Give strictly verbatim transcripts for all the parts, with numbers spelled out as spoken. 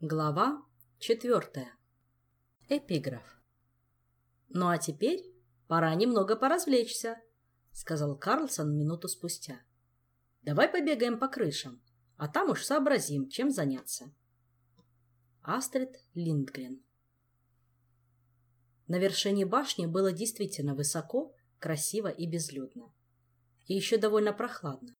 Глава четвертая. Эпиграф. «Ну а теперь пора немного поразвлечься», — сказал Карлсон минуту спустя. «Давай побегаем по крышам, а там уж сообразим, чем заняться». Астрид Линдгрен. На вершине башни было действительно высоко, красиво и безлюдно. И еще довольно прохладно.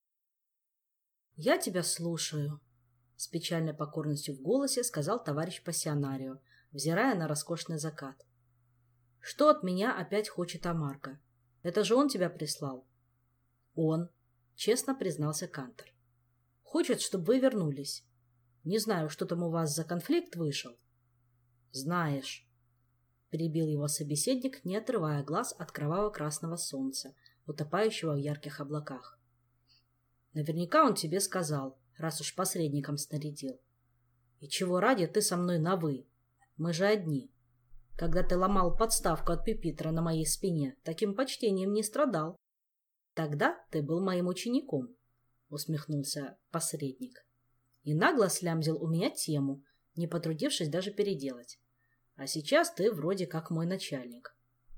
«Я тебя слушаю», — с печальной покорностью в голосе сказал товарищ пассионарио, взирая на роскошный закат. «Что от меня опять хочет Амарго? Это же он тебя прислал?» «Он», — честно признался Кантор. «Хочет, чтобы вы вернулись. Не знаю, что там у вас за конфликт вышел». «Знаешь», — перебил его собеседник, не отрывая глаз от кроваво-красного солнца, утопающего в ярких облаках. «Наверняка он тебе сказал, раз уж посредником снарядил. И чего ради ты со мной на «вы»? Мы же одни. Когда ты ломал подставку от пюпитра на моей спине, таким почтением не страдал. Тогда ты был моим учеником», — усмехнулся посредник. «И нагло слямзил у меня тему, не потрудившись даже переделать. А сейчас ты вроде как мой начальник».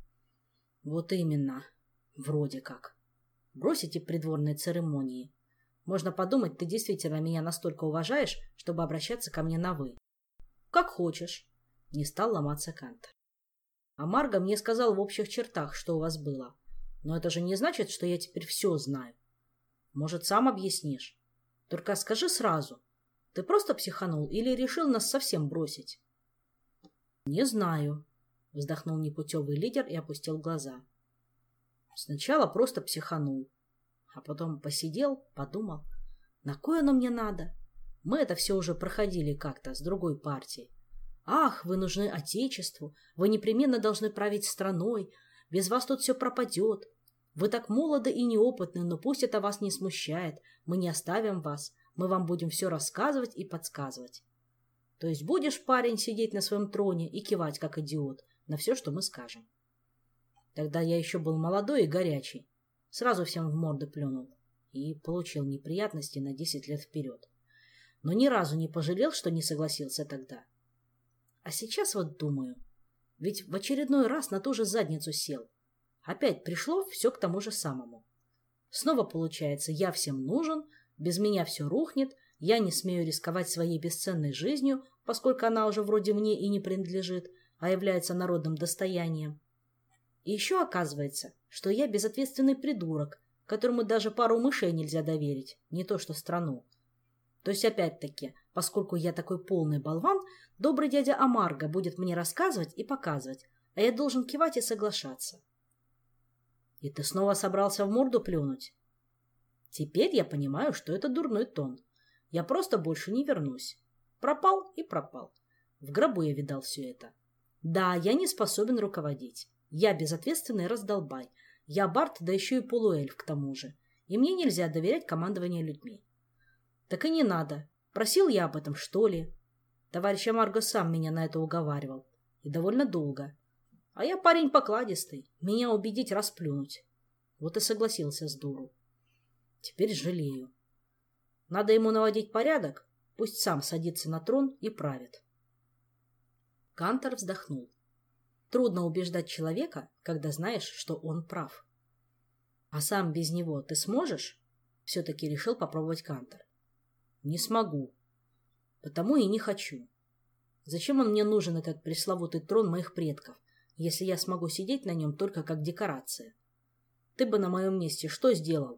«Вот именно, вроде как. Бросите придворные церемонии. Можно подумать, ты действительно меня настолько уважаешь, чтобы обращаться ко мне на «вы». «Как хочешь», — не стал ломаться Кантор. «Амарго мне сказал в общих чертах, что у вас было. Но это же не значит, что я теперь все знаю. Может, сам объяснишь? Только скажи сразу, ты просто психанул или решил нас совсем бросить?» «Не знаю», — вздохнул непутевый лидер и опустил глаза. «Сначала просто психанул. А потом посидел, подумал, на кое оно мне надо? Мы это все уже проходили как-то с другой партией. Ах, вы нужны Отечеству, вы непременно должны править страной, без вас тут все пропадет. Вы так молоды и неопытны, но пусть это вас не смущает, мы не оставим вас, мы вам будем все рассказывать и подсказывать. То есть будешь, парень, сидеть на своем троне и кивать, как идиот, на все, что мы скажем. Тогда я еще был молодой и горячий. Сразу всем в морды плюнул и получил неприятности на десять лет вперед. Но ни разу не пожалел, что не согласился тогда. А сейчас вот думаю, ведь в очередной раз на ту же задницу сел. Опять пришло все к тому же самому. Снова получается, я всем нужен, без меня все рухнет, я не смею рисковать своей бесценной жизнью, поскольку она уже вроде мне и не принадлежит, а является народным достоянием. И еще оказывается, что я безответственный придурок, которому даже пару мышей нельзя доверить, не то что страну. То есть, опять-таки, поскольку я такой полный болван, добрый дядя Амарго будет мне рассказывать и показывать, а я должен кивать и соглашаться. И ты снова собрался в морду плюнуть? Теперь я понимаю, что это дурной тон. Я просто больше не вернусь. Пропал и пропал. В гробу я видал все это. Да, я не способен руководить. Я безответственный раздолбай. Я бард, да еще и полуэльф к тому же. И мне нельзя доверять командованию людьми. Так и не надо. Просил я об этом, что ли? Товарищ Амарго сам меня на это уговаривал. И довольно долго. А я парень покладистый. Меня убедить расплюнуть. Вот и согласился с дуру. Теперь жалею. Надо ему наводить порядок. Пусть сам садится на трон и правит. Кантор вздохнул. Трудно убеждать человека, когда знаешь, что он прав. А сам без него ты сможешь? Все-таки решил попробовать Кантор. Не смогу. Потому и не хочу. Зачем он мне нужен, этот пресловутый трон моих предков, если я смогу сидеть на нем только как декорация? Ты бы на моем месте что сделал?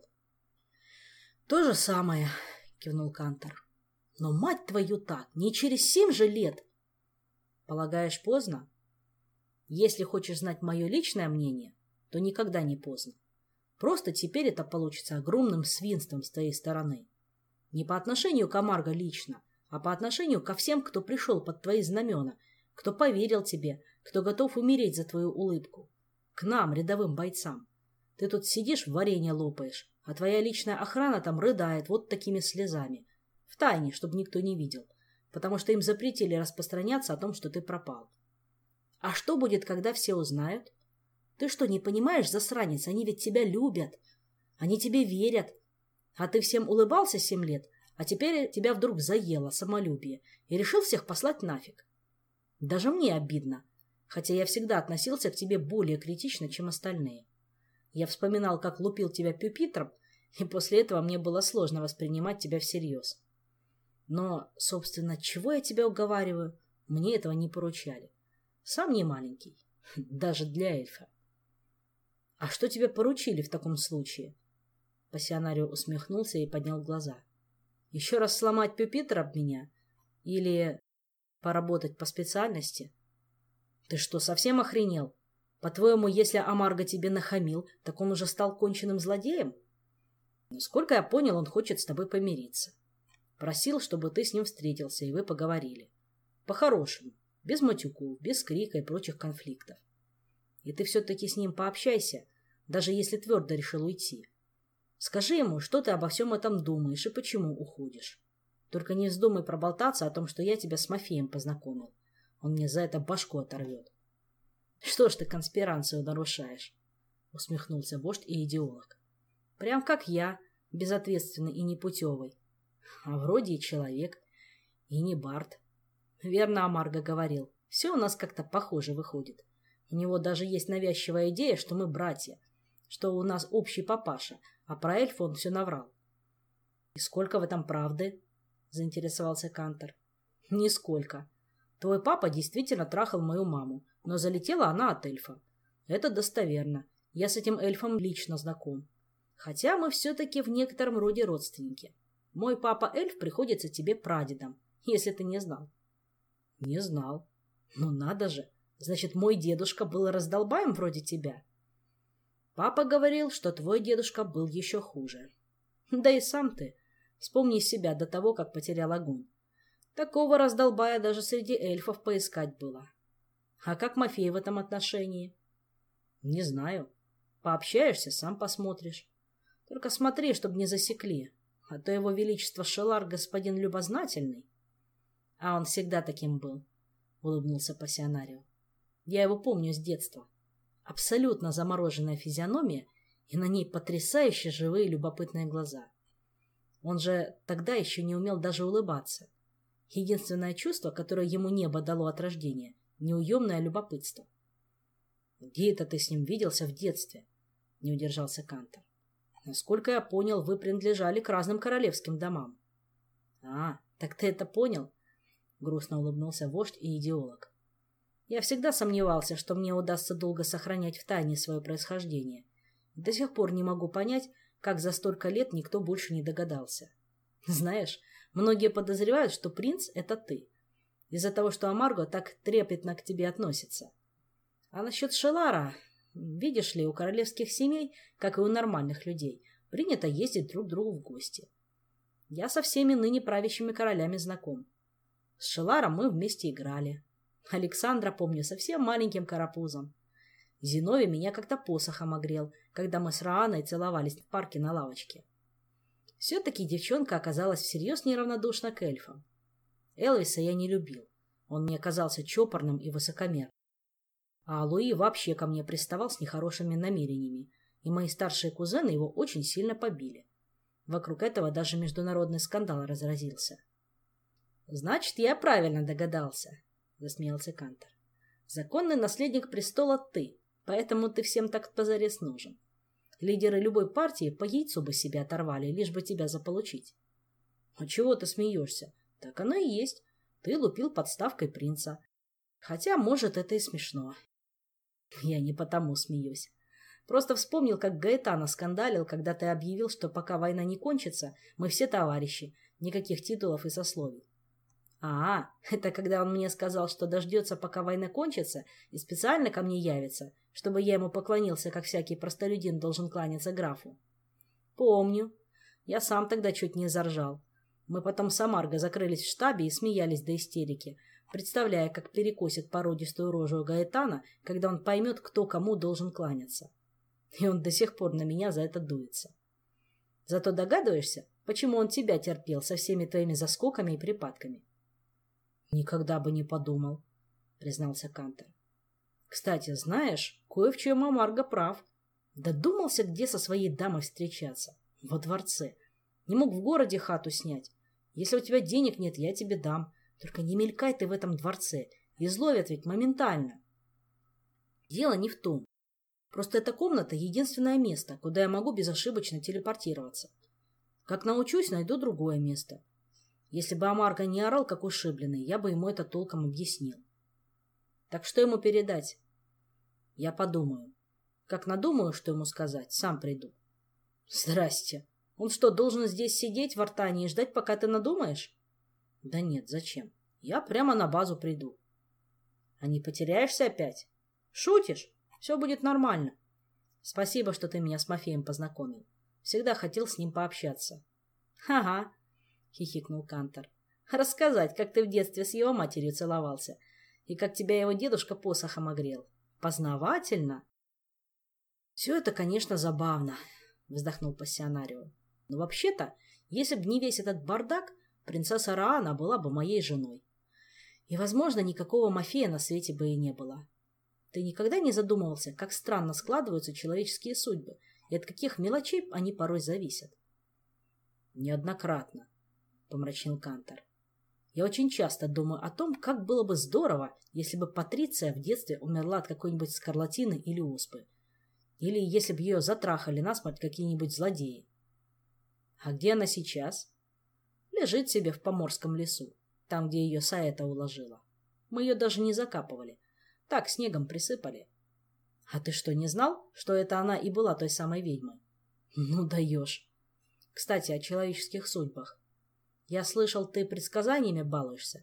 То же самое, кивнул Кантор. Но, мать твою, так, не через семь же лет. Полагаешь, поздно? Если хочешь знать мое личное мнение, то никогда не поздно. Просто теперь это получится огромным свинством с твоей стороны. Не по отношению к Амарго лично, а по отношению ко всем, кто пришел под твои знамена, кто поверил тебе, кто готов умереть за твою улыбку. К нам, рядовым бойцам. Ты тут сидишь, варенье лопаешь, а твоя личная охрана там рыдает вот такими слезами. Втайне, чтобы никто не видел, потому что им запретили распространяться о том, что ты пропал. А что будет, когда все узнают? Ты что, не понимаешь, засранец, они ведь тебя любят. Они тебе верят. А ты всем улыбался семь лет, А теперь тебя вдруг заело самолюбие и решил всех послать нафиг. Даже мне обидно, хотя я всегда относился к тебе более критично, чем остальные. Я вспоминал, как лупил тебя пюпитром, и после этого мне было сложно воспринимать тебя всерьез. Но, собственно, чего я тебя уговариваю? Мне этого не поручали. Сам не маленький, даже для эльфа. — А что тебе поручили в таком случае? Пассионарио усмехнулся и поднял глаза. — Еще раз сломать пюпитр об меня? Или поработать по специальности? Ты что, совсем охренел? По-твоему, если Амарго тебе нахамил, так он уже стал конченным злодеем? Насколько я понял, он хочет с тобой помириться. Просил, чтобы ты с ним встретился, и вы поговорили. По-хорошему, без матюков, без крика и прочих конфликтов. И ты все-таки с ним пообщайся, даже если твердо решил уйти. Скажи ему, что ты обо всем этом думаешь и почему уходишь. Только не вздумай проболтаться о том, что я тебя с Мафеем познакомил. Он мне за это башку оторвет. — Что ж ты конспирацию нарушаешь? — усмехнулся вождь и идеолог. — Прям как я, безответственный и непутевый. А вроде и человек, и не бард. Верно Амарго говорил, все у нас как-то похоже выходит. У него даже есть навязчивая идея, что мы братья, что у нас общий папаша, а про эльфа он все наврал. — И сколько в этом правды? — заинтересовался Кантор. — Нисколько. Твой папа действительно трахал мою маму, но залетела она от эльфа. Это достоверно. Я с этим эльфом лично знаком. Хотя мы все-таки в некотором роде родственники. Мой папа-эльф приходится тебе прадедом, если ты не знал. — Не знал. Ну надо же. Значит, мой дедушка был раздолбаем вроде тебя? Папа говорил, что твой дедушка был еще хуже. Да и сам ты. Вспомни себя до того, как потерял огонь. Такого раздолбая даже среди эльфов поискать было. А как Мафей в этом отношении? Не знаю. Пообщаешься, сам посмотришь. Только смотри, чтобы не засекли, а то его величество Шелар господин любознательный. А он всегда таким был, улыбнулся Пассионарио. Я его помню с детства. Абсолютно замороженная физиономия и на ней потрясающе живые любопытные глаза. Он же тогда еще не умел даже улыбаться. Единственное чувство, которое ему небо дало от рождения — неуемное любопытство. — Где это ты с ним виделся в детстве? — не удержался Кантор. — Насколько я понял, вы принадлежали к разным королевским домам. — А, так ты это понял? — грустно улыбнулся вождь и идеолог. — Я всегда сомневался, что мне удастся долго сохранять в тайне свое происхождение. До сих пор не могу понять, как за столько лет никто больше не догадался. Знаешь, многие подозревают, что принц — это ты, из-за того, что Амарго так трепетно к тебе относится. А насчет Шелара, видишь ли, у королевских семей, как и у нормальных людей, принято ездить друг к другу в гости. Я со всеми ныне правящими королями знаком. С Шеларом мы вместе играли. Александра помню совсем маленьким карапузом. Зиновий меня как-то посохом огрел, когда мы с Рааной целовались в парке на лавочке. Все-таки девчонка оказалась всерьез неравнодушна к эльфам. Элвиса я не любил. Он мне казался чопорным и высокомерным. А Луи вообще ко мне приставал с нехорошими намерениями, и мои старшие кузены его очень сильно побили. Вокруг этого даже международный скандал разразился. — Значит, я правильно догадался, — засмеялся Кантор. — Законный наследник престола ты, поэтому ты всем так позарез нужен. Лидеры любой партии по яйцу бы себе оторвали, лишь бы тебя заполучить. — А чего ты смеешься? Так оно и есть. Ты лупил подставкой принца. Хотя, может, это и смешно. Я не потому смеюсь. Просто вспомнил, как Гаэтано скандалил, когда ты объявил, что пока война не кончится, мы все товарищи, никаких титулов и сословий. А, это когда он мне сказал, что дождется, пока война кончится, и специально ко мне явится, чтобы я ему поклонился, как всякий простолюдин должен кланяться графу. Помню. Я сам тогда чуть не заржал. Мы потом с Амарго закрылись в штабе и смеялись до истерики, представляя, как перекосит породистую рожу Гаэтана, когда он поймет, кто кому должен кланяться. И он до сих пор на меня за это дуется. Зато догадываешься, почему он тебя терпел со всеми твоими заскоками и припадками? — Никогда бы не подумал, — признался Кантор. — Кстати, знаешь, кое в чем Амарго прав. Додумался, где со своей дамой встречаться. Во дворце. Не мог в городе хату снять. Если у тебя денег нет, я тебе дам. Только не мелькай ты в этом дворце. Изловят ведь моментально. Дело не в том. Просто эта комната — единственное место, куда я могу безошибочно телепортироваться. Как научусь, найду другое место. Если бы Амарго не орал, как ушибленный, я бы ему это толком объяснил. Так что ему передать? Я подумаю. Как надумаю, что ему сказать, сам приду. Здрасте. Он что, должен здесь сидеть в Артане и ждать, пока ты надумаешь? Да нет, зачем? Я прямо на базу приду. А не потеряешься опять? Шутишь? Все будет нормально. Спасибо, что ты меня с Мафеем познакомил. Всегда хотел с ним пообщаться. Ага, хихикнул Кантор. Рассказать, как ты в детстве с его матерью целовался и как тебя его дедушка посохом огрел. Познавательно. Все это, конечно, забавно, вздохнул пассионарио. Но вообще-то, если бы не весь этот бардак, принцесса Раана была бы моей женой. И, возможно, никакого Мафея на свете бы и не было. Ты никогда не задумывался, как странно складываются человеческие судьбы и от каких мелочей они порой зависят? Неоднократно, помрачнел Кантор. Я очень часто думаю о том, как было бы здорово, если бы Патриция в детстве умерла от какой-нибудь скарлатины или оспы. Или если бы ее затрахали насмерть какие-нибудь злодеи. А где она сейчас? Лежит себе в Поморском лесу, там, где ее Саэта уложила. Мы ее даже не закапывали. Так, снегом присыпали. А ты что, не знал, что это она и была той самой ведьмой? Ну даешь. Кстати, о человеческих судьбах. Я слышал, ты предсказаниями балуешься?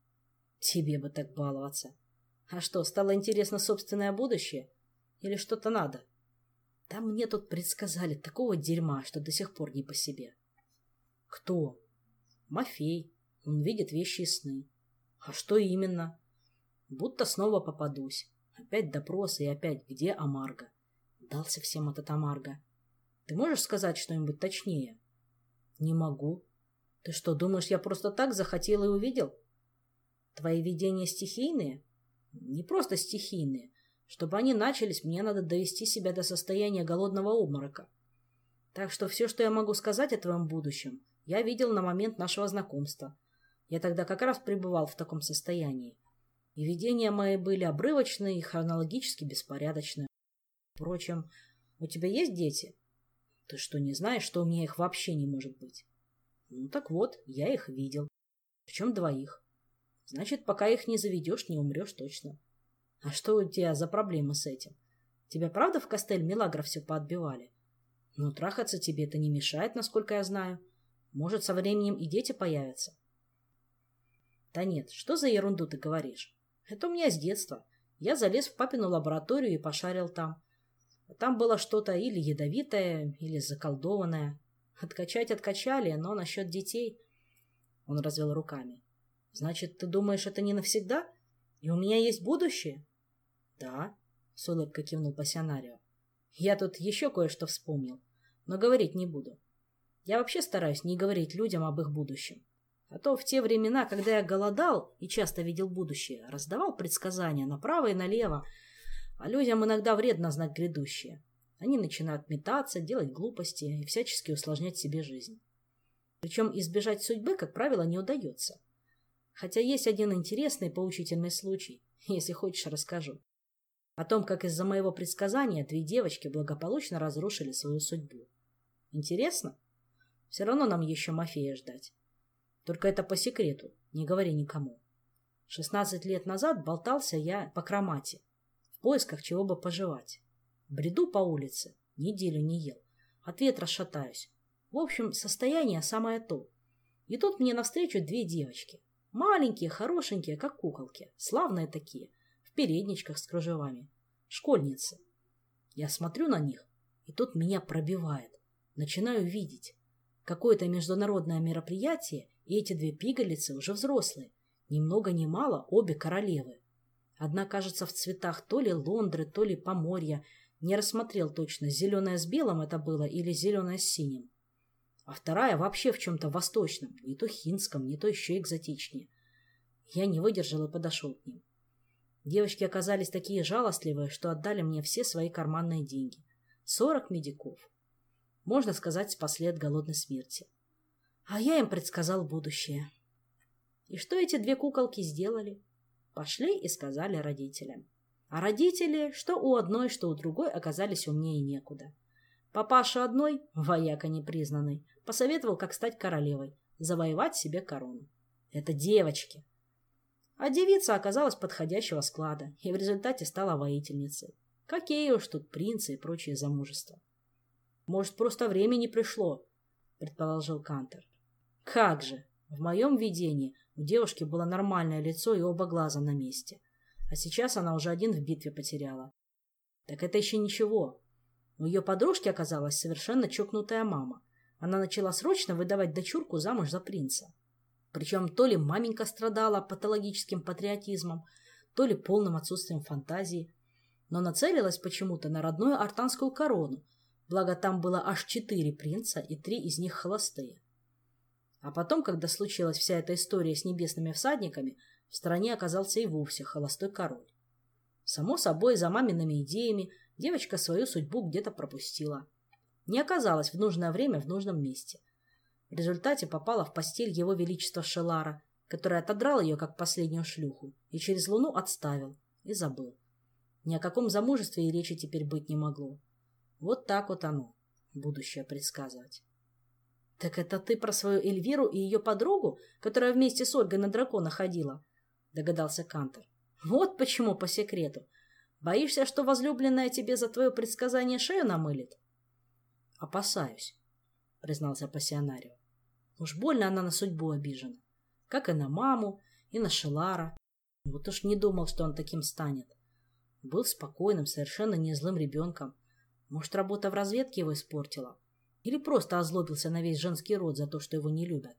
Тебе бы так баловаться. А что, стало интересно собственное будущее? Или что-то надо? Да мне тут предсказали такого дерьма, что до сих пор не по себе. Кто? Мафей. Он видит вещи и сны. А что именно? Будто снова попадусь. Опять допросы и опять где Амарго? Дался всем этот Амарго. Ты можешь сказать что-нибудь точнее? Не могу. Ты что, думаешь, я просто так захотел и увидел? Твои видения стихийные? Не просто стихийные. Чтобы они начались, мне надо довести себя до состояния голодного обморока. Так что все, что я могу сказать о твоем будущем, я видел на момент нашего знакомства. Я тогда как раз пребывал в таком состоянии. И видения мои были обрывочные и хронологически беспорядочные. Впрочем, у тебя есть дети? Ты что, не знаешь, что у меня их вообще не может быть? Ну так вот, я их видел. Причем двоих. Значит, пока их не заведешь, не умрешь точно. А что у тебя за проблемы с этим? Тебя правда в Кастель-Милагро все поотбивали? Но трахаться тебе это не мешает, насколько я знаю. Может, со временем и дети появятся. Да нет, что за ерунду ты говоришь? Это у меня с детства. Я залез в папину лабораторию и пошарил там. Там было что-то или ядовитое, или заколдованное. Откачать откачали, но насчет детей... Он развел руками. Значит, ты думаешь, это не навсегда? И у меня есть будущее? Да, с улыбкой кивнул пассионарио. Я тут еще кое-что вспомнил, но говорить не буду. Я вообще стараюсь не говорить людям об их будущем. А то в те времена, когда я голодал и часто видел будущее, раздавал предсказания направо и налево, а людям иногда вредно знать грядущее. Они начинают метаться, делать глупости и всячески усложнять себе жизнь. Причем избежать судьбы, как правило, не удается. Хотя есть один интересный поучительный случай, если хочешь, расскажу. О том, как из-за моего предсказания две девочки благополучно разрушили свою судьбу. Интересно? Все равно нам еще Мафея ждать. Только это по секрету, не говори никому. Шестнадцать лет назад болтался я по Кромате, в поисках чего бы пожевать. Бреду по улице, неделю не ел, от ветра шатаюсь. В общем, состояние самое то. И тут мне навстречу две девочки. Маленькие, хорошенькие, как куколки, славные такие, в передничках с кружевами. Школьницы. Я смотрю на них, и тут меня пробивает. Начинаю видеть. Какое-то международное мероприятие, и эти две пигалицы уже взрослые. Ни много ни мало обе королевы. Одна, кажется, в цветах то ли Лондры, то ли Поморья. Не рассмотрел точно, зеленое с белым это было или зеленое с синим. А вторая вообще в чем-то восточном, не то хинском, не то еще экзотичнее. Я не выдержал и подошел к ним. Девочки оказались такие жалостливые, что отдали мне все свои карманные деньги. Сорок медиков. Можно сказать, спасли от голодной смерти. А я им предсказал будущее. И что эти две куколки сделали? Пошли и сказали родителям. А родители, что у одной, что у другой, оказались умнее некуда. Папаша одной, вояка непризнанный, посоветовал, как стать королевой, завоевать себе корону. Это девочки. А девица оказалась подходящего склада и в результате стала воительницей. Какие уж тут принцы и прочие замужества. Может, просто время не пришло, предположил Кантер. Как же! В моем видении у девушки было нормальное лицо и оба глаза на месте. А сейчас она уже один в битве потеряла. Так это еще ничего. У ее подружки оказалась совершенно чокнутая мама. Она начала срочно выдавать дочурку замуж за принца. Причем то ли маменька страдала патологическим патриотизмом, то ли полным отсутствием фантазии, но нацелилась почему-то на родную артанскую корону, благо там было аж четыре принца и три из них холостые. А потом, когда случилась вся эта история с небесными всадниками, в стране оказался и вовсе холостой король. Само собой, за мамиными идеями девочка свою судьбу где-то пропустила. Не оказалась в нужное время в нужном месте. В результате попала в постель его величества Шелара, который отодрал ее как последнюю шлюху и через луну отставил и забыл. Ни о каком замужестве и речи теперь быть не могло. Вот так вот оно, будущее предсказывать. — Так это ты про свою Эльвиру и ее подругу, которая вместе с Ольгой на дракона ходила? — догадался Кантер. — Вот почему по секрету. Боишься, что возлюбленная тебе за твое предсказание шею намылит? — Опасаюсь, — признался пассионарио. Уж больно она на судьбу обижена. Как и на маму, и на Шелара. Вот уж не думал, что он таким станет. Был спокойным, совершенно не злым ребенком. Может, работа в разведке его испортила? Или просто озлобился на весь женский род за то, что его не любят?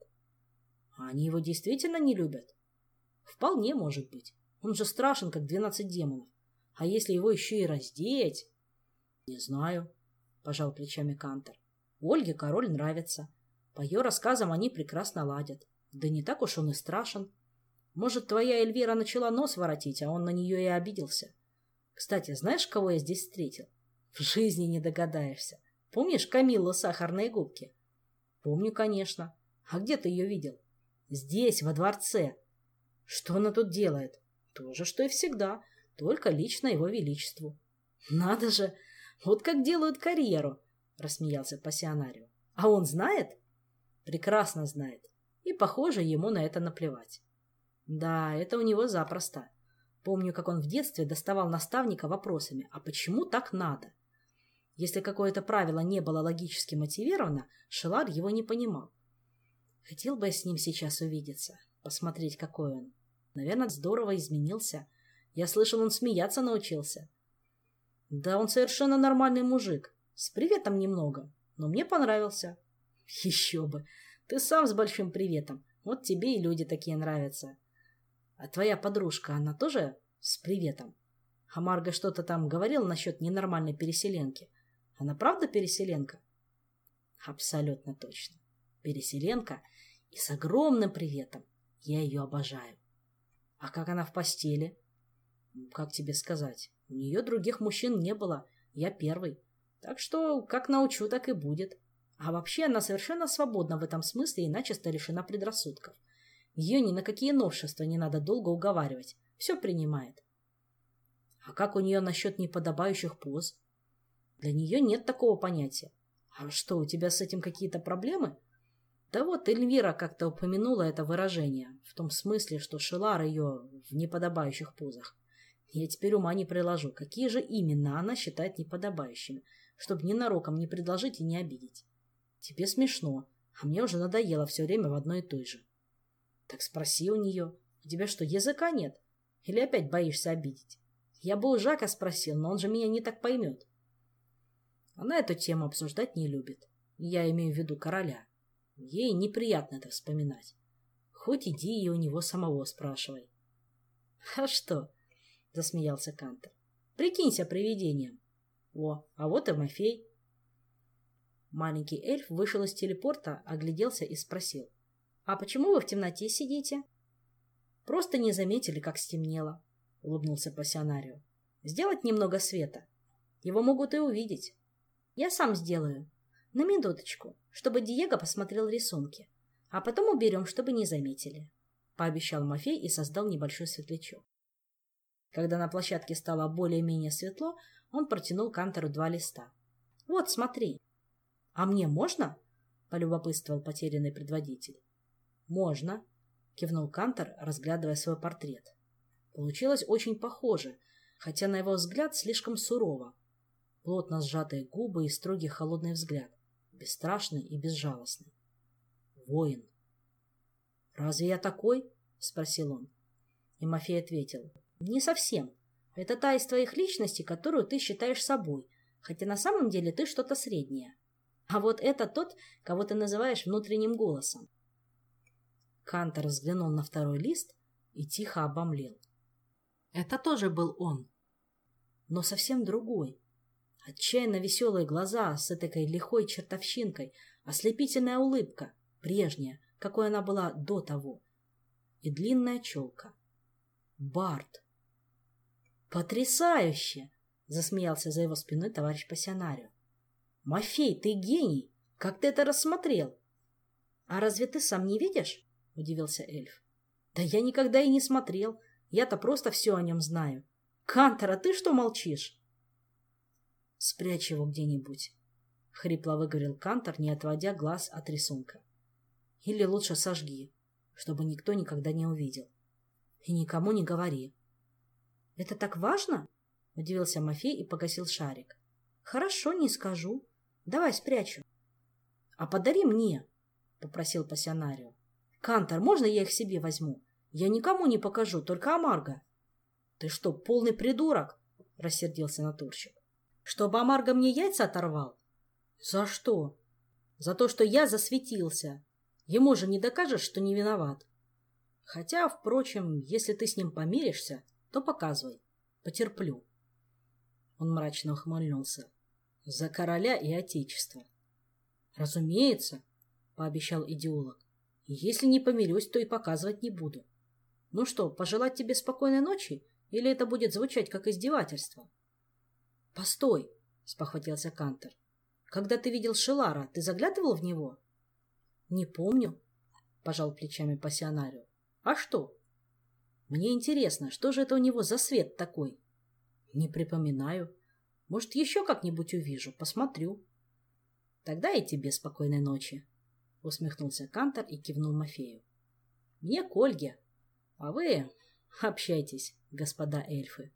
А они его действительно не любят? Вполне может быть. Он же страшен, как двенадцать демонов. А если его еще и раздеть? Не знаю, пожал плечами Кантер. Ольге король нравится. По ее рассказам они прекрасно ладят. Да не так уж он и страшен. Может, твоя Эльвира начала нос воротить, а он на нее и обиделся. Кстати, знаешь, кого я здесь встретил? В жизни не догадаешься. Помнишь Камиллу сахарные губки? Помню, конечно. А где ты ее видел? Здесь, во дворце. Что она тут делает? То же, что и всегда, только лично его величеству. Надо же, вот как делают карьеру, рассмеялся пассионарио. А он знает? Прекрасно знает. И, похоже, ему на это наплевать. Да, это у него запросто. Помню, как он в детстве доставал наставника вопросами, а почему так надо? Если какое-то правило не было логически мотивировано, Шелар его не понимал. Хотел бы я с ним сейчас увидеться, посмотреть, какой он. Наверное, здорово изменился. Я слышал, он смеяться научился. Да, он совершенно нормальный мужик. С приветом немного, но мне понравился. Еще бы. Ты сам с большим приветом. Вот тебе и люди такие нравятся. А твоя подружка, она тоже с приветом? А Марго что-то там говорила насчет ненормальной переселенки. Она правда переселенка? Абсолютно точно. Переселенка и с огромным приветом. Я ее обожаю. А как она в постели? Как тебе сказать? У нее других мужчин не было. Я первый. Так что как научу, так и будет. А вообще она совершенно свободна в этом смысле и начисто лишена предрассудков. Ее ни на какие новшества не надо долго уговаривать. Все принимает. А как у нее насчет неподобающих поз? Для нее нет такого понятия. А что, у тебя с этим какие-то проблемы? Да вот Эльвира как-то упомянула это выражение, в том смысле, что Шелар ее в неподобающих позах. Я теперь ума не приложу, какие же именно она считает неподобающими, чтобы ненароком не предложить и не обидеть. Тебе смешно, а мне уже надоело все время в одной и той же. Так спроси у нее, у тебя что, языка нет? Или опять боишься обидеть? Я бы у Жака спросил, но он же меня не так поймет. Она эту тему обсуждать не любит. Я имею в виду короля. Ей неприятно это вспоминать. Хоть иди и у него самого спрашивай. — А что? — засмеялся Кантер. — Прикинься привидением. О, а вот и Мафей. Маленький эльф вышел из телепорта, огляделся и спросил. — А почему вы в темноте сидите? — Просто не заметили, как стемнело, — улыбнулся пассионарио. — Сделать немного света. Его могут и увидеть. — Я сам сделаю. На минуточку, чтобы Диего посмотрел рисунки. А потом уберем, чтобы не заметили, — пообещал Мафей и создал небольшой светлячок. Когда на площадке стало более-менее светло, он протянул Кантору два листа. — Вот, смотри. — А мне можно? — полюбопытствовал потерянный предводитель. — Можно, — кивнул Кантор, разглядывая свой портрет. Получилось очень похоже, хотя на его взгляд слишком сурово. Плотно сжатые губы и строгий холодный взгляд, бесстрашный и безжалостный. Воин. «Разве я такой?» — спросил он. И Мафей ответил. «Не совсем. Это та из твоих личностей, которую ты считаешь собой, хотя на самом деле ты что-то среднее. А вот это тот, кого ты называешь внутренним голосом». Кантор взглянул на второй лист и тихо обомлел. Это тоже был он, но совсем другой. Отчаянно веселые глаза с этой лихой чертовщинкой, ослепительная улыбка, прежняя, какой она была до того, и длинная челка. Бард. «Потрясающе!» — засмеялся за его спиной товарищ пассионарио. «Мафей, ты гений! Как ты это рассмотрел?» «А разве ты сам не видишь?» — удивился эльф. «Да я никогда и не смотрел. Я-то просто все о нем знаю. Кантор, а ты что молчишь?» «Спрячь его где-нибудь», — хрипло выговорил Кантор, не отводя глаз от рисунка. «Или лучше сожги, чтобы никто никогда не увидел. И никому не говори». «Это так важно?» — удивился Мафей и погасил шарик. «Хорошо, не скажу. Давай спрячу». «А подари мне», — попросил пассионарио. «Кантор, можно я их себе возьму? Я никому не покажу, только Амарго». «Ты что, полный придурок?» — рассердился натурщик. «Чтобы Амарго мне яйца оторвал?» «За что?» «За то, что я засветился. Ему же не докажешь, что не виноват. Хотя, впрочем, если ты с ним помиришься, то показывай. Потерплю». Он мрачно ухмыльнулся. «За короля и отечество». «Разумеется», — пообещал идеолог. «Если не помирюсь, то и показывать не буду. Ну что, пожелать тебе спокойной ночи? Или это будет звучать как издевательство?» «Постой», — спохватился Кантор. «Когда ты видел Шелара, ты заглядывал в него?» «Не помню», — пожал плечами пассионарио. «А что?» «Мне интересно, что же это у него за свет такой?» «Не припоминаю. Может, еще как-нибудь увижу, посмотрю». «Тогда и тебе спокойной ночи», — усмехнулся Кантор и кивнул Мафею. «Мне к Ольге, а вы общайтесь, господа эльфы».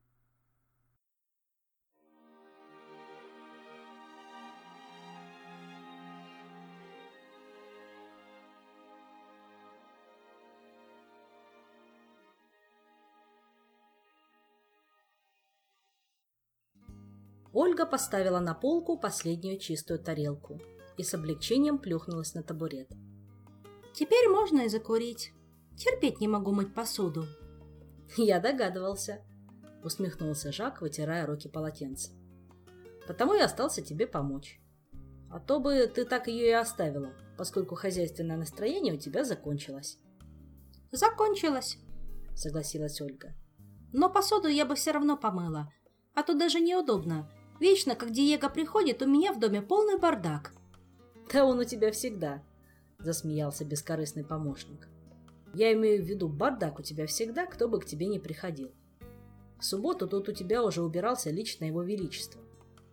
Ольга поставила на полку последнюю чистую тарелку и с облегчением плюхнулась на табурет. «Теперь можно и закурить. Терпеть не могу мыть посуду». «Я догадывался», — усмехнулся Жак, вытирая руки полотенцем. «Потому и остался тебе помочь. А то бы ты так ее и оставила, поскольку хозяйственное настроение у тебя закончилось». «Закончилось», — согласилась Ольга. «Но посуду я бы все равно помыла, а то даже неудобно. Вечно, как Диего приходит, у меня в доме полный бардак». «Да он у тебя всегда», — засмеялся бескорыстный помощник. «Я имею в виду, бардак у тебя всегда, кто бы к тебе не приходил. В субботу тут у тебя уже убирался лично его величество».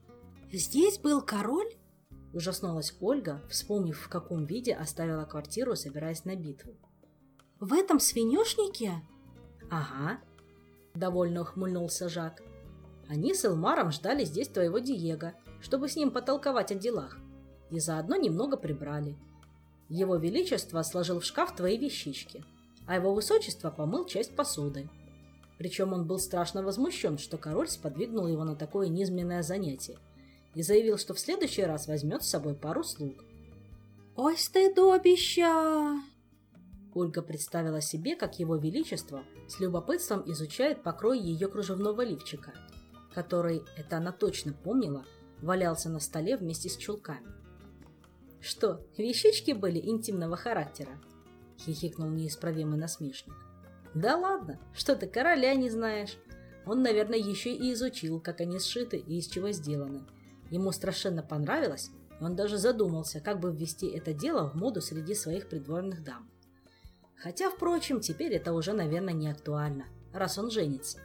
«Здесь был король?» — ужаснулась Ольга, вспомнив, в каком виде оставила квартиру, собираясь на битву. «В этом свинюшнике?» «Ага», — довольно ухмыльнулся Жак. «Они с Элмаром ждали здесь твоего Диего, чтобы с ним потолковать о делах, и заодно немного прибрали. Его Величество сложил в шкаф твои вещички, а его Высочество помыл часть посуды. Причем он был страшно возмущен, что король сподвигнул его на такое низменное занятие, и заявил, что в следующий раз возьмет с собой пару слуг». «Ой, стыдобища!» Ольга представила себе, как его Величество с любопытством изучает покрой ее кружевного лифчика, который, это она точно помнила, валялся на столе вместе с чулками. «Что, вещички были интимного характера?» — хихикнул неисправимый насмешник. «Да ладно, что ты короля не знаешь? Он, наверное, еще и изучил, как они сшиты и из чего сделаны. Ему страшенно понравилось, Он даже задумался, как бы ввести это дело в моду среди своих придворных дам. Хотя, впрочем, теперь это уже, наверное, не актуально, раз он женится.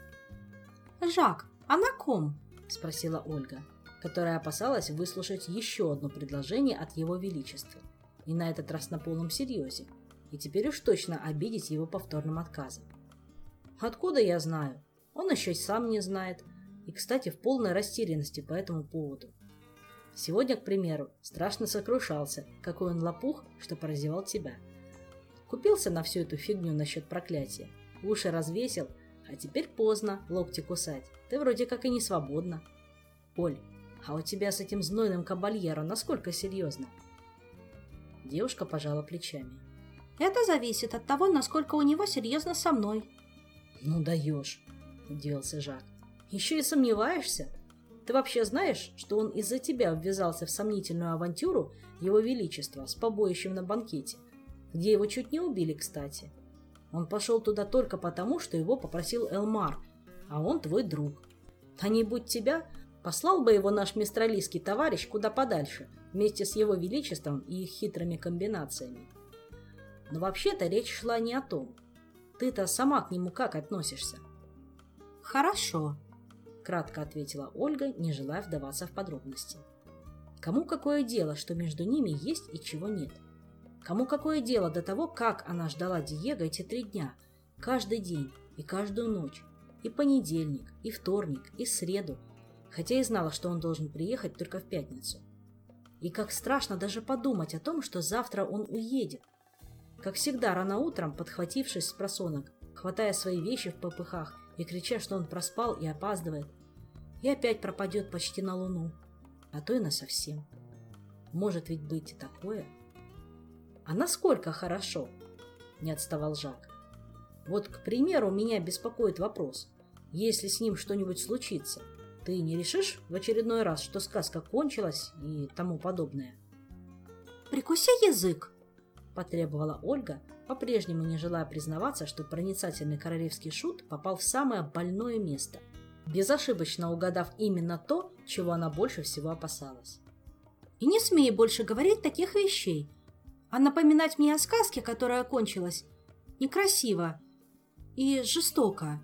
«Жак, а на ком?» – спросила Ольга, которая опасалась выслушать еще одно предложение от его величества, и на этот раз на полном серьезе, и теперь уж точно обидеть его повторным отказом. «Откуда я знаю? Он еще сам не знает, и, кстати, в полной растерянности по этому поводу. Сегодня, к примеру, страшно сокрушался, какой он лопух, что прозевал тебя. Купился на всю эту фигню насчет проклятия, уши развесил, а теперь поздно локти кусать, ты вроде как и не свободна. Оль, а у тебя с этим знойным кабальеро насколько серьезно?» Девушка пожала плечами. «Это зависит от того, насколько у него серьезно со мной». «Ну даешь», — удивился Жак. «Еще и сомневаешься? Ты вообще знаешь, что он из-за тебя ввязался в сомнительную авантюру его величества с побоищем на банкете, где его чуть не убили, кстати? Он пошел туда только потому, что его попросил Элмар, а он твой друг. А не будь тебя, послал бы его наш мистралийский товарищ куда подальше, вместе с его величеством и их хитрыми комбинациями. Но вообще-то речь шла не о том. Ты-то сама к нему как относишься?» «Хорошо», — кратко ответила Ольга, не желая вдаваться в подробности. Кому какое дело, что между ними есть и чего нет? Кому какое дело до того, как она ждала Диего эти три дня, каждый день и каждую ночь, и понедельник, и вторник, и среду, хотя и знала, что он должен приехать только в пятницу. И как страшно даже подумать о том, что завтра он уедет. Как всегда, рано утром, подхватившись с просонок, хватая свои вещи в попыхах и крича, что он проспал и опаздывает, и опять пропадет почти на луну, а то и насовсем. Может ведь быть и такое? «А насколько хорошо?» – не отставал Жак. «Вот, к примеру, меня беспокоит вопрос. Если с ним что-нибудь случится, ты не решишь в очередной раз, что сказка кончилась и тому подобное?» «Прикуси язык», – потребовала Ольга, по-прежнему не желая признаваться, что проницательный королевский шут попал в самое больное место, безошибочно угадав именно то, чего она больше всего опасалась. «И не смей больше говорить таких вещей, а напоминать мне о сказке, которая окончилась, некрасиво и жестоко».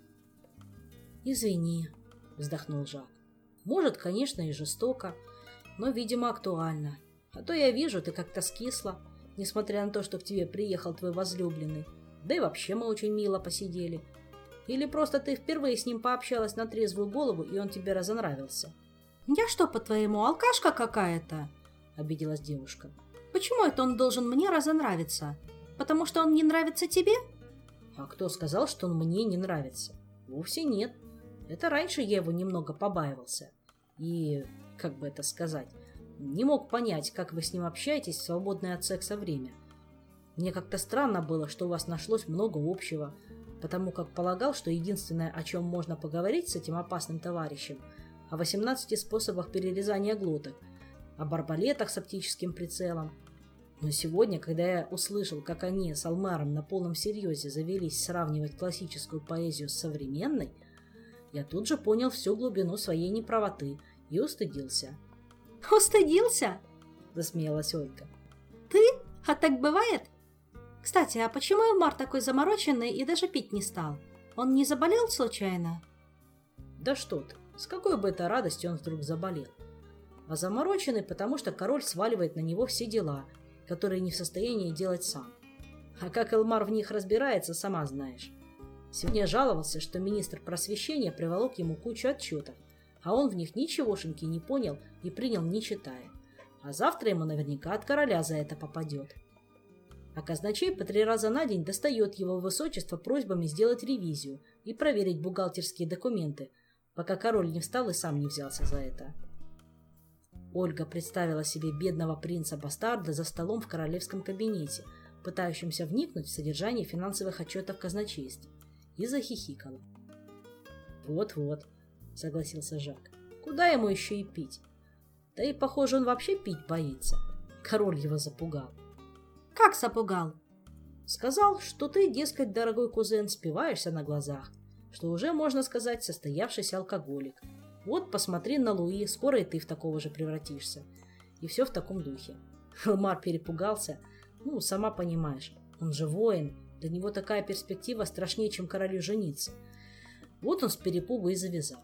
«Извини», — вздохнул Жак. «Может, конечно, и жестоко, но, видимо, актуально. А то я вижу, ты как-то скисла, несмотря на то, что к тебе приехал твой возлюбленный. Да и вообще мы очень мило посидели. Или просто ты впервые с ним пообщалась на трезвую голову, и он тебе разонравился?» «Я что, по-твоему, алкашка какая-то?» — обиделась девушка. «Почему это он должен мне разонравиться? Потому что он не нравится тебе?» «А кто сказал, что он мне не нравится? Вовсе нет. Это раньше я его немного побаивался. И, как бы это сказать, не мог понять, как вы с ним общаетесь в свободное от секса время. Мне как-то странно было, что у вас нашлось много общего, потому как полагал, что единственное, о чем можно поговорить с этим опасным товарищем, о восемнадцати способах перерезания глоток, об арбалетах с оптическим прицелом. Но сегодня, когда я услышал, как они с Алмаром на полном серьезе завелись сравнивать классическую поэзию с современной, я тут же понял всю глубину своей неправоты и устыдился. «Устыдился?» – засмеялась Ольга. «Ты? А так бывает? Кстати, а почему Элмар такой замороченный и даже пить не стал? Он не заболел случайно?» «Да что ты, с какой бы это радостью он вдруг заболел? А замороченный, потому что король сваливает на него все дела, которые не в состоянии делать сам. А как Элмар в них разбирается, сама знаешь. Сегодня жаловался, что министр просвещения приволок ему кучу отчетов, а он в них ничегошеньки не понял и принял, не читая. А завтра ему наверняка от короля за это попадет. А казначей по три раза на день достает его высочество просьбами сделать ревизию и проверить бухгалтерские документы, пока король не встал и сам не взялся за это. Ольга представила себе бедного принца-бастарда за столом в королевском кабинете, пытающимся вникнуть в содержание финансовых отчетов казначейства, и захихикала. «Вот-вот», — согласился Жак, — «куда ему еще и пить? Да и, похоже, он вообще пить боится. Король его запугал». «Как запугал?» «Сказал, что ты, дескать, дорогой кузен, спиваешься на глазах, что уже, можно сказать, состоявшийся алкоголик. Вот посмотри на Луи, скоро и ты в такого же превратишься. И все в таком духе. Элмар перепугался. Ну, сама понимаешь, он же воин. Для него такая перспектива страшнее, чем королю жениться. Вот он с перепугу и завязал.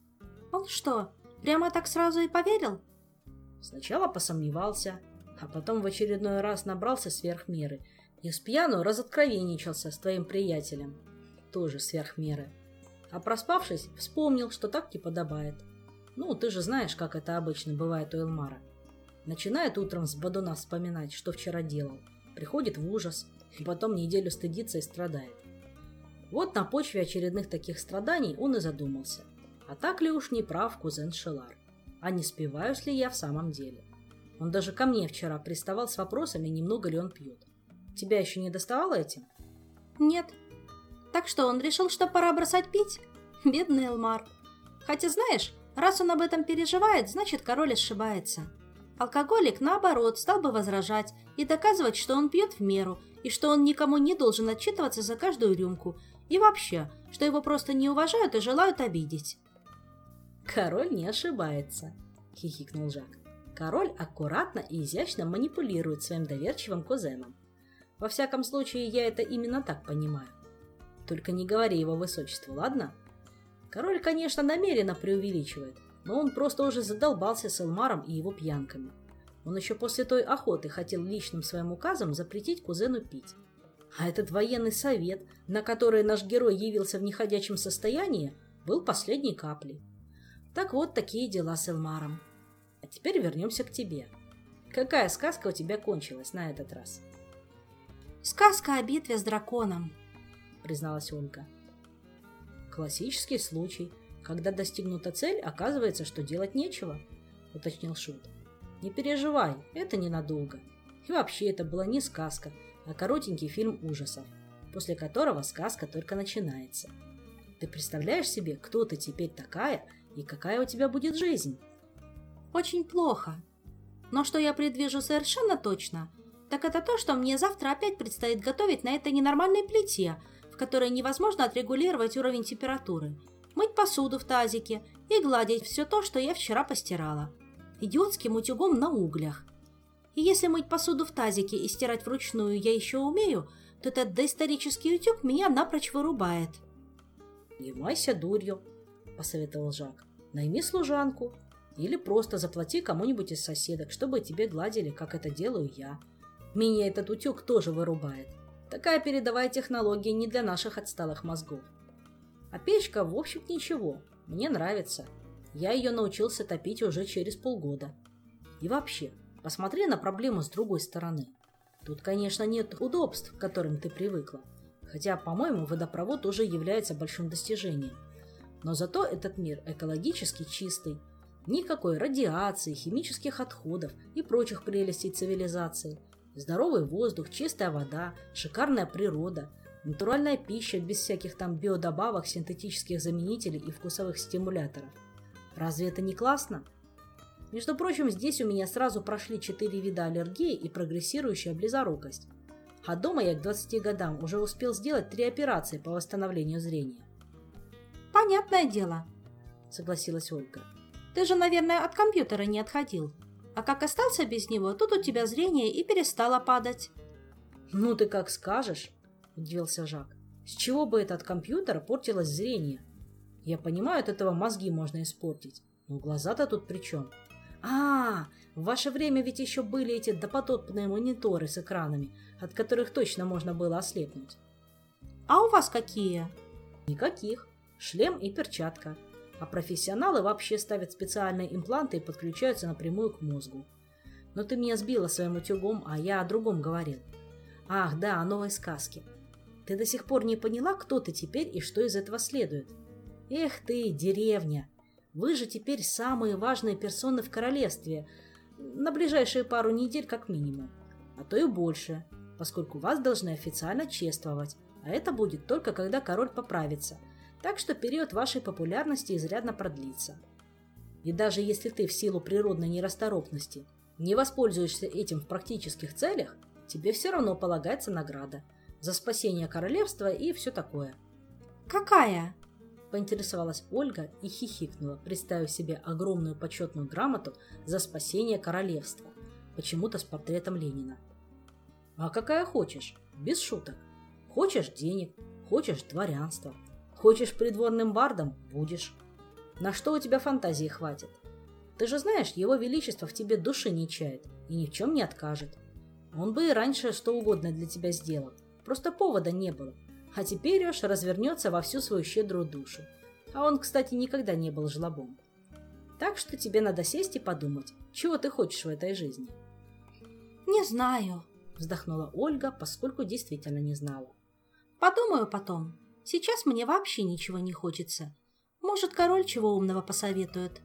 Он что, прямо так сразу и поверил? Сначала посомневался, а потом в очередной раз набрался сверх меры и с пьяну разоткровенничался с твоим приятелем. Тоже сверх меры. А проспавшись, вспомнил, что так не подобает. Ну, ты же знаешь, как это обычно бывает у Элмара. Начинает утром с бодуна вспоминать, что вчера делал. Приходит в ужас, и потом неделю стыдится и страдает. Вот на почве очередных таких страданий он и задумался. А так ли уж не прав кузен Шелар? А не спиваюсь ли я в самом деле? Он даже ко мне вчера приставал с вопросами, немного ли он пьет. Тебя еще не доставало этим? Нет. Так что он решил, что пора бросать пить? Бедный Элмар. Хотя, знаешь, раз он об этом переживает, значит, король ошибается. Алкоголик, наоборот, стал бы возражать и доказывать, что он пьет в меру, и что он никому не должен отчитываться за каждую рюмку, и вообще, что его просто не уважают и желают обидеть. «Король не ошибается», — хихикнул Жак. «Король аккуратно и изящно манипулирует своим доверчивым кузеном. Во всяком случае, я это именно так понимаю. Только не говори его высочеству, ладно? Король, конечно, намеренно преувеличивает, но он просто уже задолбался с Элмаром и его пьянками. Он еще после той охоты хотел личным своим указом запретить кузену пить. А этот военный совет, на который наш герой явился в неходячем состоянии, был последней каплей. Так вот, такие дела с Элмаром. А теперь вернемся к тебе. Какая сказка у тебя кончилась на этот раз?» «Сказка о битве с драконом», — призналась Ольга. «Классический случай. Когда достигнута цель, оказывается, что делать нечего», — уточнил Шут. «Не переживай, это ненадолго. И вообще, это была не сказка, а коротенький фильм ужасов, после которого сказка только начинается. Ты представляешь себе, кто ты теперь такая и какая у тебя будет жизнь?» «Очень плохо. Но что я предвижу совершенно точно, так это то, что мне завтра опять предстоит готовить на этой ненормальной плите, в которой невозможно отрегулировать уровень температуры, мыть посуду в тазике и гладить все то, что я вчера постирала. Идиотским утюгом на углях. И если мыть посуду в тазике и стирать вручную я еще умею, то этот доисторический утюг меня напрочь вырубает». «Не майся дурью», — посоветовал Жак. «Найми служанку или просто заплати кому-нибудь из соседок, чтобы тебе гладили, как это делаю я. Меня этот утюг тоже вырубает. Такая передовая технология не для наших отсталых мозгов. А печка, в общем, ничего. Мне нравится. Я ее научился топить уже через полгода. И вообще, посмотри на проблему с другой стороны. Тут, конечно, нет удобств, к которым ты привыкла. Хотя, по-моему, водопровод уже является большим достижением. Но зато этот мир экологически чистый. Никакой радиации, химических отходов и прочих прелестей цивилизации. Здоровый воздух, чистая вода, шикарная природа, натуральная пища без всяких там биодобавок, синтетических заменителей и вкусовых стимуляторов. Разве это не классно? Между прочим, здесь у меня сразу прошли четыре вида аллергии и прогрессирующая близорукость. А дома я к двадцати годам уже успел сделать три операции по восстановлению зрения. «Понятное дело», — согласилась Ольга. «Ты же, наверное, от компьютера не отходил. А как остался без него, тут у тебя зрение и перестало падать». «Ну ты как скажешь», — удивился Жак. «С чего бы это от компьютера портилось зрение? Я понимаю, от этого мозги можно испортить, но глаза-то тут при чем? А, в ваше время ведь еще были эти допотопные мониторы с экранами, от которых точно можно было ослепнуть». «А у вас какие?» «Никаких. Шлем и перчатка. А профессионалы вообще ставят специальные импланты и подключаются напрямую к мозгу. Но ты меня сбила своим утюгом, а я о другом говорил. Ах, да, о новой сказке. Ты до сих пор не поняла, кто ты теперь и что из этого следует? Эх ты, деревня! Вы же теперь самые важные персоны в королевстве, на ближайшие пару недель как минимум, а то и больше, поскольку вас должны официально чествовать, а это будет только когда король поправится. Так что период вашей популярности изрядно продлится. И даже если ты в силу природной нерасторопности не воспользуешься этим в практических целях, тебе все равно полагается награда за спасение королевства и все такое. «Какая?» – Поинтересовалась Ольга и хихикнула, представив себе огромную почетную грамоту за спасение королевства, почему-то с портретом Ленина. А какая хочешь, без шуток. Хочешь денег, хочешь дворянства, хочешь придворным бардом – будешь. На что у тебя фантазии хватит? Ты же знаешь, его величество в тебе души не чает и ни в чем не откажет. Он бы и раньше что угодно для тебя сделал, просто повода не было. А теперь уж развернется во всю свою щедрую душу. А он, кстати, никогда не был жлобом. Так что тебе надо сесть и подумать, чего ты хочешь в этой жизни. «Не знаю», — вздохнула Ольга, поскольку действительно не знала. «Подумаю потом. Сейчас мне вообще ничего не хочется. Может, король чего умного посоветует».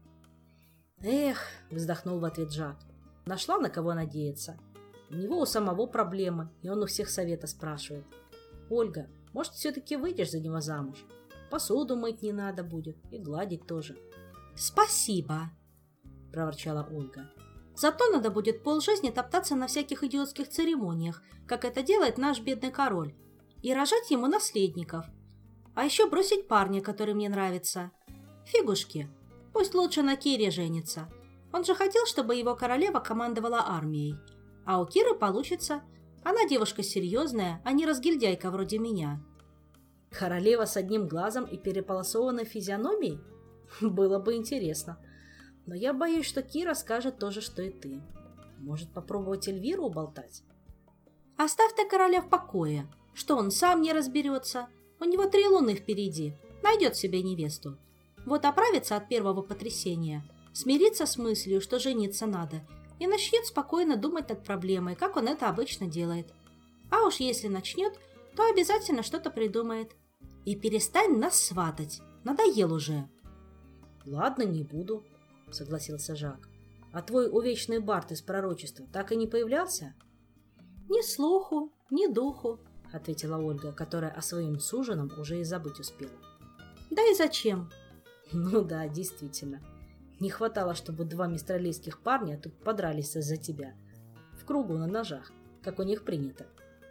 «Эх», — вздохнул в ответ Жак, — «нашла на кого надеяться. У него у самого проблемы, и он у всех совета спрашивает. Ольга, может, все-таки выйдешь за него замуж? Посуду мыть не надо будет, и гладить тоже». «Спасибо», — проворчала Ольга. «Зато надо будет полжизни топтаться на всяких идиотских церемониях, как это делает наш бедный король, и рожать ему наследников. А еще бросить парня, который мне нравится. Фигушки, пусть лучше на Кире женится. Он же хотел, чтобы его королева командовала армией. А у Киры получится. Она девушка серьезная, а не разгильдяйка вроде меня». «Королева с одним глазом и переполосованной физиономией? Было бы интересно. Но я боюсь, что Кира скажет то же, что и ты. Может, попробовать Эльвиру уболтать?» «Оставь ты короля в покое. Что он сам не разберется? У него три луны впереди. Найдет себе невесту. Вот оправится от первого потрясения, смирится с мыслью, что жениться надо, и начнет спокойно думать над проблемой, как он это обычно делает. А уж если начнет, то обязательно что-то придумает. И перестань нас сватать. Надоел уже». «Ладно, не буду», — согласился Жак. «А твой увечный бард из пророчества так и не появлялся?» «Ни слуху, ни духу», — ответила Ольга, которая о своем суженом уже и забыть успела. «Да и зачем?» «Ну да, действительно. Не хватало, чтобы два мистралийских парня тут подрались из-за тебя. В кругу на ножах, как у них принято».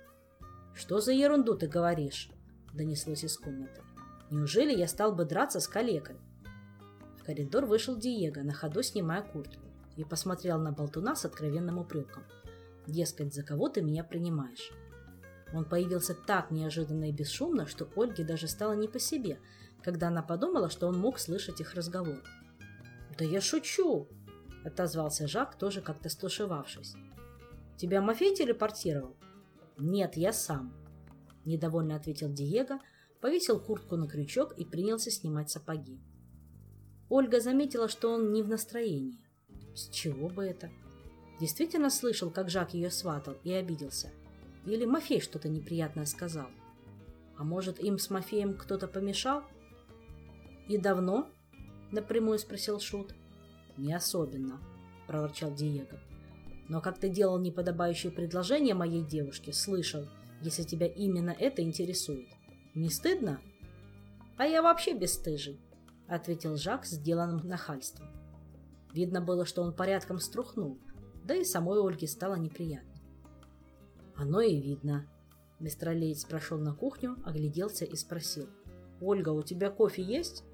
«Что за ерунду ты говоришь?» — донеслось из комнаты. «Неужели я стал бы драться с калекой?» В коридор вышел Диего, на ходу снимая куртку, и посмотрел на болтуна с откровенным упреком. Дескать, за кого ты меня принимаешь? Он появился так неожиданно и бесшумно, что Ольге даже стало не по себе, когда она подумала, что он мог слышать их разговор. «Да я шучу!» — отозвался Жак, тоже как-то стушевавшись. «Тебя Мафей телепортировал?» «Нет, я сам», — недовольно ответил Диего, повесил куртку на крючок и принялся снимать сапоги. Ольга заметила, что он не в настроении. С чего бы это? Действительно слышал, как Жак ее сватал, и обиделся. Или Мафей что-то неприятное сказал. А может, им с Мафеем кто-то помешал? «И давно?» — напрямую спросил Шут. «Не особенно», — проворчал Диего. «Но как ты делал неподобающее предложение моей девушке, слышал, если тебя именно это интересует. Не стыдно?» «А я вообще бесстыжий», — ответил Жак с сделанным нахальством. Видно было, что он порядком струхнул, да и самой Ольге стало неприятно. «Оно и видно». Мистралиец прошел на кухню, огляделся и спросил. «Ольга, у тебя кофе есть?»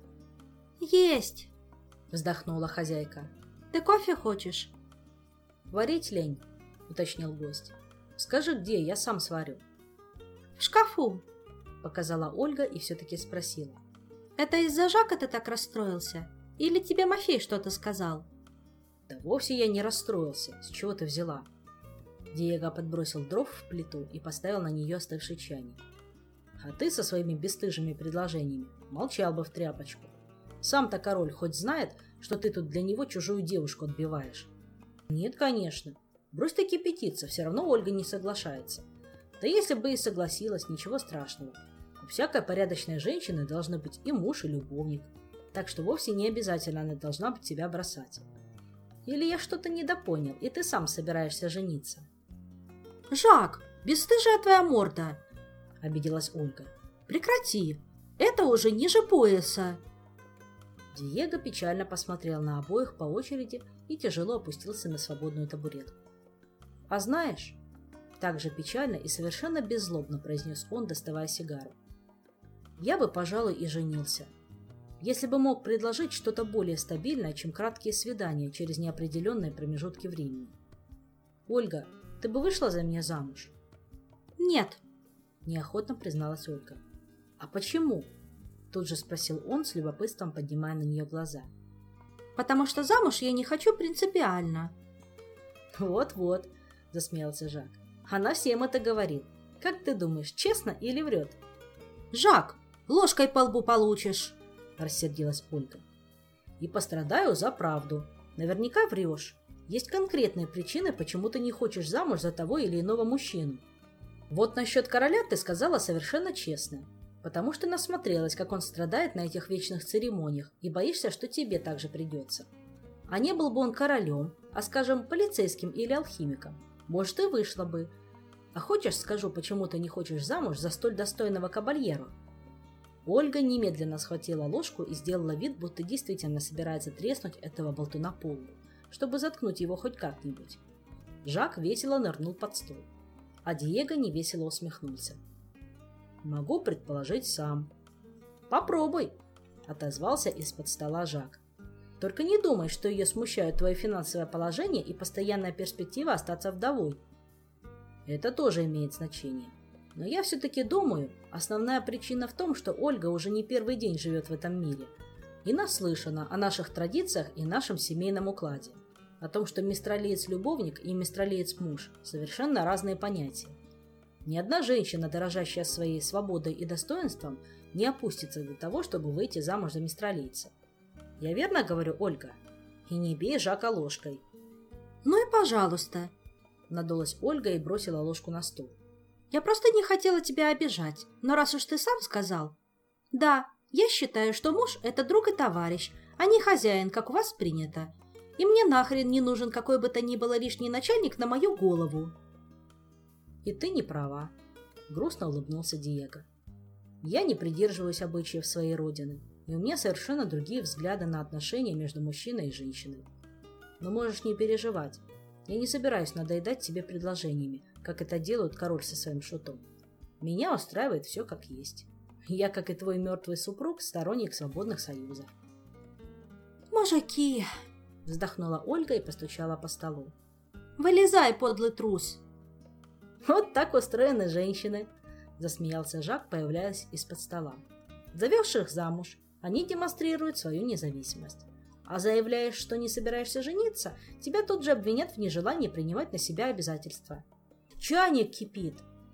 «Есть», — вздохнула хозяйка. «Ты кофе хочешь?» «Варить лень», — уточнил гость. «Скажи, где, я сам сварю». «В шкафу», — показала Ольга и все-таки спросила. «Это из-за Жака ты так расстроился? Или тебе Мафей что-то сказал?» «Да вовсе я не расстроился. С чего ты взяла?» Диего подбросил дров в плиту и поставил на нее остывший чайник. «А ты со своими бесстыжими предложениями молчал бы в тряпочку. Сам-то король хоть знает, что ты тут для него чужую девушку отбиваешь?» «Нет, конечно. Брось ты кипятиться, все равно Ольга не соглашается. Да если бы и согласилась, ничего страшного. У всякой порядочной женщины должны быть и муж, и любовник. Так что вовсе не обязательно она должна быть тебя бросать. Или я что-то недопонял, и ты сам собираешься жениться?» «Жак, бесстыжая твоя морда!» — обиделась Ольга. «Прекрати! Это уже ниже пояса!» Диего печально посмотрел на обоих по очереди и тяжело опустился на свободную табуретку. «А знаешь...» — так же печально и совершенно беззлобно произнес он, доставая сигару. «Я бы, пожалуй, и женился, Если бы мог предложить что-то более стабильное, чем краткие свидания через неопределенные промежутки времени. «Ольга, ты бы вышла за меня замуж?» «Нет», – неохотно призналась Ольга. «А почему?» – тут же спросил он, с любопытством поднимая на нее глаза. «Потому что замуж я не хочу принципиально». «Вот-вот», – засмеялся Жак. «Она всем это говорит. Как ты думаешь, честно или врет?» «Жак, ложкой по лбу получишь», – рассердилась Ольга. «И пострадаю за правду. Наверняка врешь. Есть конкретные причины, почему ты не хочешь замуж за того или иного мужчину. Вот насчет короля ты сказала совершенно честно. Потому что насмотрелась, как он страдает на этих вечных церемониях, и боишься, что тебе так же придется. А не был бы он королем, а, скажем, полицейским или алхимиком, может, и вышла бы. А хочешь, скажу, почему ты не хочешь замуж за столь достойного кабальеру?» Ольга немедленно схватила ложку и сделала вид, будто действительно собирается треснуть этого болтуна по лбу, чтобы заткнуть его хоть как-нибудь. Жак весело нырнул под стол, а Диего невесело усмехнулся. «Могу предположить сам». «Попробуй», — отозвался из-под стола Жак. «Только не думай, что ее смущают твое финансовое положение и постоянная перспектива остаться вдовой. Это тоже имеет значение. Но я все-таки думаю, основная причина в том, что Ольга уже не первый день живет в этом мире и наслышана о наших традициях и нашем семейном укладе, о том, что мистралиец-любовник и мистралиец-муж – совершенно разные понятия. Ни одна женщина, дорожащая своей свободой и достоинством, не опустится до того, чтобы выйти замуж за мистралийца. Я верно говорю, Ольга? И не бей Жака ложкой». «Ну и пожалуйста», — надулась Ольга и бросила ложку на стол. «Я просто не хотела тебя обижать, но раз уж ты сам сказал...» «Да, я считаю, что муж — это друг и товарищ, а не хозяин, как у вас принято. И мне нахрен не нужен какой бы то ни было лишний начальник на мою голову». «И ты не права», — грустно улыбнулся Диего. «Я не придерживаюсь обычаев своей родины, и у меня совершенно другие взгляды на отношения между мужчиной и женщиной. Но можешь не переживать. Я не собираюсь надоедать тебе предложениями, как это делают король со своим шутом. Меня устраивает все как есть. Я, как и твой мертвый супруг, сторонник свободных союзов». «Мужики!» — вздохнула Ольга и постучала по столу. «Вылезай, подлый трус!» «Вот так устроены женщины», — засмеялся Жак, появляясь из-под стола. «Зовешь их замуж, они демонстрируют свою независимость. А заявляешь, что не собираешься жениться, тебя тут же обвинят в нежелании принимать на себя обязательства. Чайник кипит!»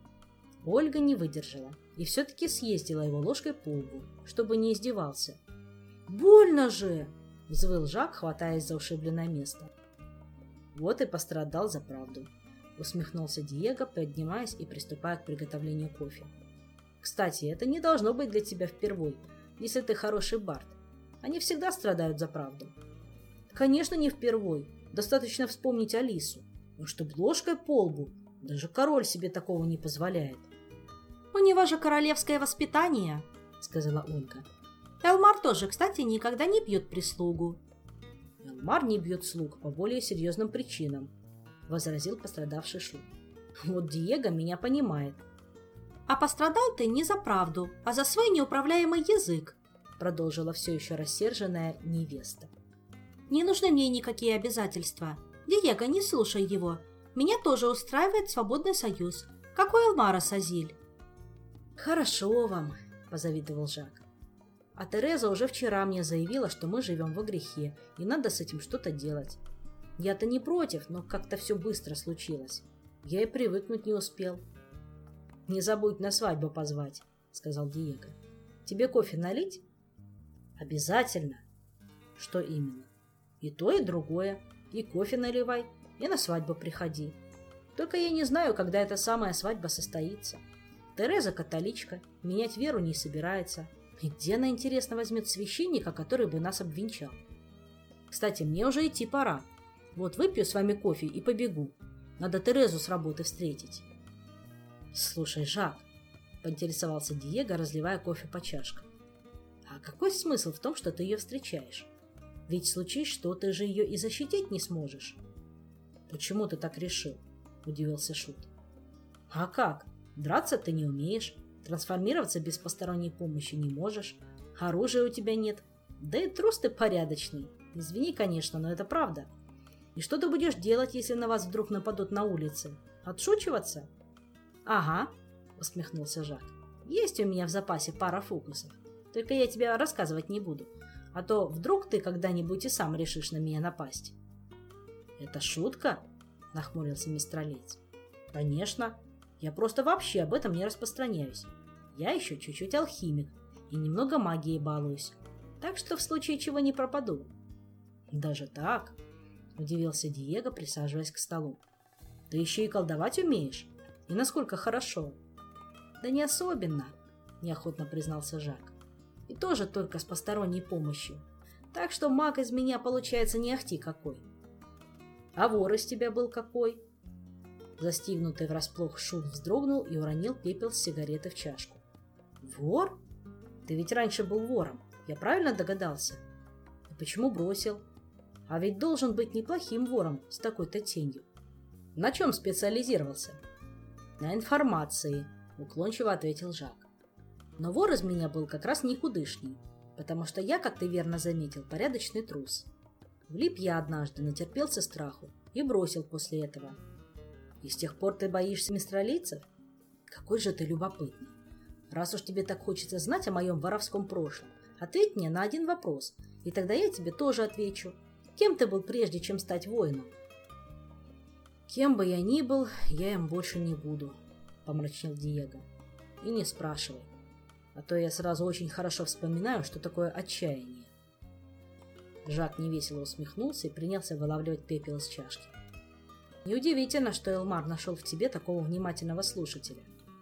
Ольга не выдержала и все-таки съездила его ложкой по лбу, чтобы не издевался. «Больно же!» — взвыл Жак, хватаясь за ушибленное место. «Вот и пострадал за правду», — усмехнулся Диего, поднимаясь и приступая к приготовлению кофе. «Кстати, это не должно быть для тебя впервой, если ты хороший бард. Они всегда страдают за правду». «Конечно, не впервой. Достаточно вспомнить Алису. Но чтоб ложкой по лбу, даже король себе такого не позволяет». «У него же королевское воспитание», — сказала Ольга. «Элмар тоже, кстати, никогда не бьет прислугу». «Элмар не бьет слуг по более серьезным причинам», — возразил пострадавший Шут. «Вот Диего меня понимает». «А пострадал ты не за правду, а за свой неуправляемый язык», — продолжила все еще рассерженная невеста. «Не нужны мне никакие обязательства. Диего, не слушай его. Меня тоже устраивает свободный союз, как у Элмара с Азиль». «Хорошо вам», — позавидовал Жак. «А Тереза уже вчера мне заявила, что мы живем во грехе, и надо с этим что-то делать. Я-то не против, но как-то все быстро случилось. Я и привыкнуть не успел». «Не забудь на свадьбу позвать», — сказал Диего. «Тебе кофе налить?» «Обязательно». «Что именно?» «И то, и другое. И кофе наливай, и на свадьбу приходи. Только я не знаю, когда эта самая свадьба состоится. Тереза католичка, менять веру не собирается. И где она, интересно, возьмет священника, который бы нас обвенчал? Кстати, мне уже идти пора. Вот выпью с вами кофе и побегу. Надо Терезу с работы встретить». «Слушай, Жак», — поинтересовался Диего, разливая кофе по чашкам, «а какой смысл в том, что ты ее встречаешь? Ведь случись что, ты же ее и защитить не сможешь». «Почему ты так решил?» — удивился Шут. «А как? Драться ты не умеешь, трансформироваться без посторонней помощи не можешь, оружия у тебя нет, Да и трус ты порядочный. Извини, конечно, но это правда. И что ты будешь делать, если на вас вдруг нападут на улице? Отшучиваться? Ага, усмехнулся Жак. Есть у меня в запасе пара фокусов. Только я тебе рассказывать не буду. А то вдруг ты когда-нибудь и сам решишь на меня напасть. Это шутка? Нахмурился мистралиец. Конечно. Я просто вообще об этом не распространяюсь. Я еще чуть-чуть алхимик и немного магией балуюсь. Так что в случае чего не пропаду. Даже так? Удивился Диего, присаживаясь к столу. Ты еще и колдовать умеешь? И насколько хорошо? Да не особенно, неохотно признался Жак. И тоже только с посторонней помощью. Так что маг из меня получается не ахти какой. А вор из тебя был какой? Застигнутый врасплох Шут вздрогнул и уронил пепел с сигареты в чашку. Вор? Ты ведь раньше был вором, я правильно догадался? И почему бросил? А ведь должен быть неплохим вором с такой-то тенью. На чем специализировался? На информации, уклончиво ответил Жак. Но вор из меня был как раз никудышний, потому что я, как ты верно заметил, порядочный трус. Влип я однажды, натерпелся страху и бросил после этого. И с тех пор ты боишься мистралийцев? Какой же ты любопытный. Раз уж тебе так хочется знать о моем воровском прошлом, ответь мне на один вопрос, и тогда я тебе тоже отвечу. Кем ты был прежде, чем стать воином? Кем бы я ни был, я им больше не буду, помрачнел Диего. И не спрашивай, а то я сразу очень хорошо вспоминаю, что такое отчаяние. Жак невесело усмехнулся и принялся вылавливать пепел из чашки. Неудивительно, что Элмар нашел в тебе такого внимательного слушателя.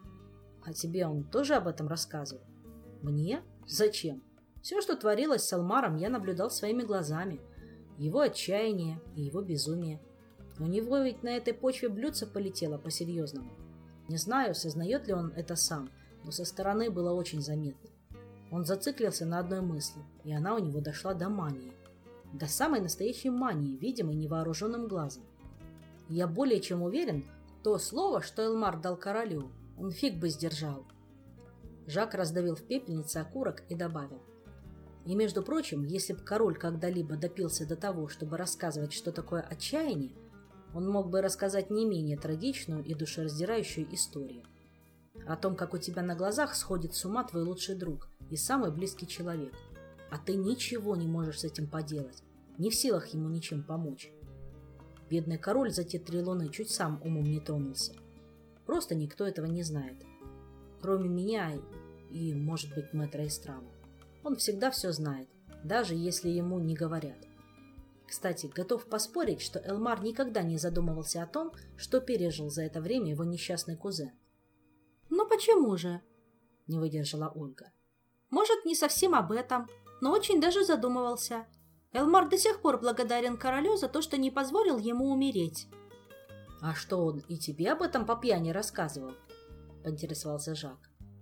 А тебе он тоже об этом рассказывал? Мне? Зачем? Все, что творилось с Элмаром, я наблюдал своими глазами. Его отчаяние и его безумие. У него ведь на этой почве блюдце полетело по-серьезному. Не знаю, сознает ли он это сам, но со стороны было очень заметно. Он зациклился на одной мысли, и она у него дошла до мании. До самой настоящей мании, видимой невооруженным глазом. И я более чем уверен, то слово, что Элмар дал королю, он фиг бы сдержал. Жак раздавил в пепельнице окурок и добавил. И, между прочим, если бы король когда-либо допился до того, чтобы рассказывать, что такое отчаяние, он мог бы рассказать не менее трагичную и душераздирающую историю. О том, как у тебя на глазах сходит с ума твой лучший друг и самый близкий человек. А ты ничего не можешь с этим поделать, не в силах ему ничем помочь. Бедный король за те три луны чуть сам умом не тронулся. Просто никто этого не знает. Кроме меня и, может быть, мэтра Эстрама. Он всегда все знает, даже если ему не говорят. Кстати, готов поспорить, что Элмар никогда не задумывался о том, что пережил за это время его несчастный кузен. «Ну почему же?» – не выдержала Ольга. «Может, не совсем об этом, но очень даже задумывался. Элмар до сих пор благодарен королю за то, что не позволил ему умереть». «А что, он и тебе об этом по пьяни рассказывал?» – поинтересовался Жак.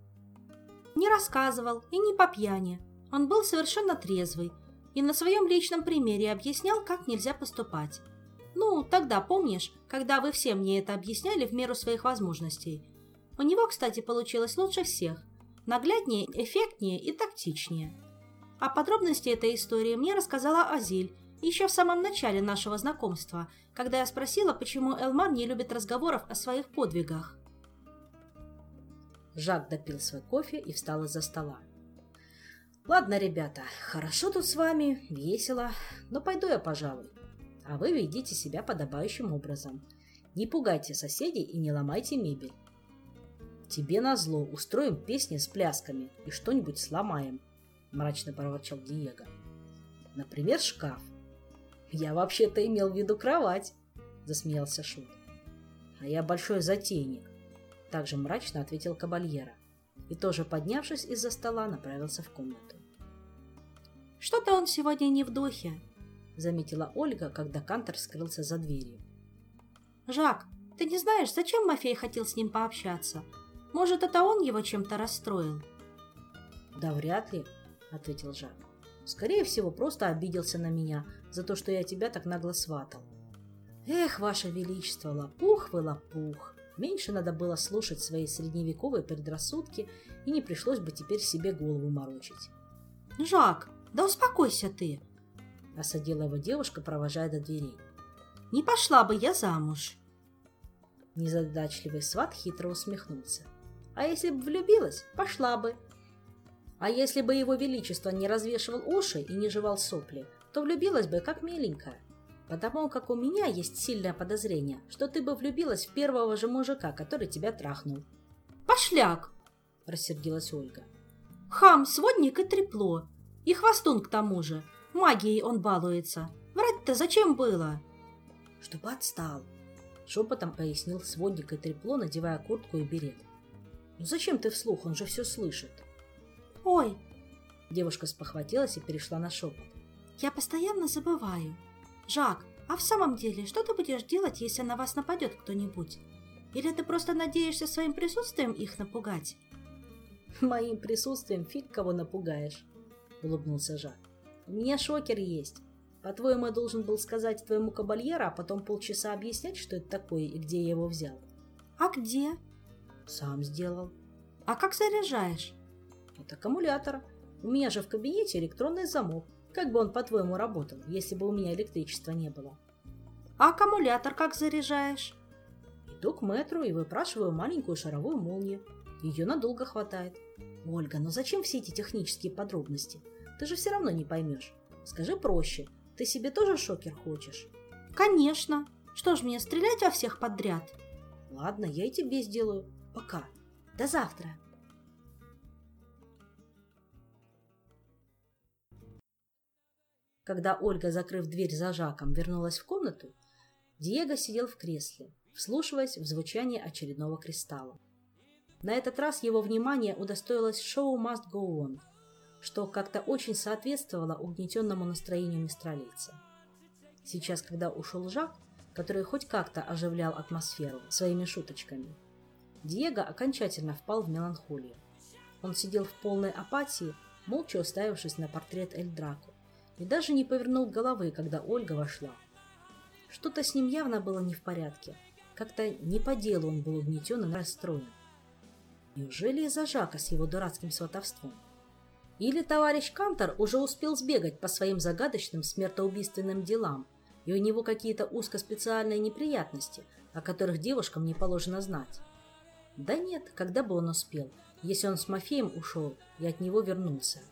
«Не рассказывал и не по пьяни. Он был совершенно трезвый и на своем личном примере объяснял, как нельзя поступать. Ну, тогда, помнишь, когда вы все мне это объясняли в меру своих возможностей? У него, кстати, получилось лучше всех. Нагляднее, эффектнее и тактичнее. А подробности этой истории мне рассказала Азиль еще в самом начале нашего знакомства, когда я спросила, почему Элмар не любит разговоров о своих подвигах». Жак допил свой кофе и встал из-за стола. «Ладно, ребята, хорошо тут с вами, весело, но пойду я, пожалуй. А вы ведите себя подобающим образом. Не пугайте соседей и не ломайте мебель. Тебе назло устроим песни с плясками и что-нибудь сломаем», — мрачно проворчал Диего. «Например, шкаф». «Я вообще-то имел в виду кровать», — засмеялся Шут. «А я большой затейник», — также мрачно ответил Кабальера и, тоже поднявшись из-за стола, направился в комнату. «Что-то он сегодня не в духе», — заметила Ольга, когда Кантор скрылся за дверью. «Жак, ты не знаешь, зачем Мафей хотел с ним пообщаться? Может, это он его чем-то расстроил?» «Да вряд ли», — ответил Жак. «Скорее всего, просто обиделся на меня за то, что я тебя так нагло сватал. Эх, ваше величество, лопух вы лопух. Меньше надо было слушать свои средневековые предрассудки, и не пришлось бы теперь себе голову морочить». «Жак, Да успокойся ты. Осадила его девушка, провожая до дверей. Не пошла бы я замуж. Незадачливый сват хитро усмехнулся. А если бы влюбилась, пошла бы. А если бы его величество не развешивал уши и не жевал сопли, то влюбилась бы как миленькая. Потому как у меня есть сильное подозрение, что ты бы влюбилась в первого же мужика, который тебя трахнул. Пошляк! Рассердилась Ольга. Хам, сводник и трепло. И хвостун к тому же. Магией он балуется. Врать-то зачем было? Чтобы отстал. Шепотом пояснил сводник и трепло, надевая куртку и берет. Ну зачем ты вслух, он же все слышит. Ой! Девушка спохватилась и перешла на шепот. Я постоянно забываю. Жак, а в самом деле, что ты будешь делать, если на вас нападет кто-нибудь? Или ты просто надеешься своим присутствием их напугать? Моим присутствием фиг кого напугаешь, улыбнулся Жак. У меня шокер есть. По-твоему, я должен был сказать твоему кабальеру, а потом полчаса объяснять, что это такое и где я его взял? А где? Сам сделал. А как заряжаешь? От аккумулятора. У меня же в кабинете электронный замок. Как бы он, по-твоему, работал, если бы у меня электричества не было? А аккумулятор как заряжаешь? Иду к мэтру и выпрашиваю маленькую шаровую молнию. Ее надолго хватает. Ольга, ну зачем все эти технические подробности? Ты же все равно не поймешь. Скажи проще. Ты себе тоже шокер хочешь? Конечно. Что ж мне, стрелять во всех подряд? Ладно, я и тебе сделаю. Пока. До завтра. Когда Ольга, закрыв дверь за Жаком, вернулась в комнату, Диего сидел в кресле, вслушиваясь в звучание очередного кристалла. На этот раз его внимание удостоилось шоу «Must Go On», что как-то очень соответствовало угнетенному настроению мистралийца. Сейчас, когда ушел Жак, который хоть как-то оживлял атмосферу своими шуточками, Диего окончательно впал в меланхолию. Он сидел в полной апатии, молча уставившись на портрет Эль Драко, и даже не повернул головы, когда Ольга вошла. Что-то с ним явно было не в порядке. Как-то не по делу он был угнетен и расстроен. Неужели из-за Жака с его дурацким сватовством? Или товарищ Кантор уже успел сбегать по своим загадочным смертоубийственным делам, и у него какие-то узкоспециальные неприятности, о которых девушкам не положено знать? Да нет, когда бы он успел, если он с Мафеем ушел и от него вернулся?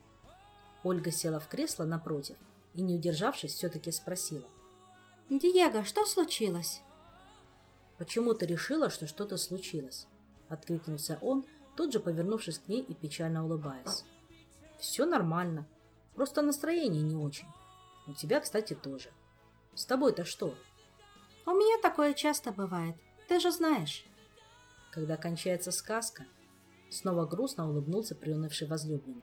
Ольга села в кресло напротив и, не удержавшись, все-таки спросила. «Диего, что случилось?» «Почему ты решила, что что-то случилось?» — откликнулся он, тут же повернувшись к ней и печально улыбаясь. «Все нормально. Просто настроение не очень. У тебя, кстати, тоже. С тобой-то что?» «У меня такое часто бывает. Ты же знаешь». Когда кончается сказка, снова грустно улыбнулся приунывший возлюбленный.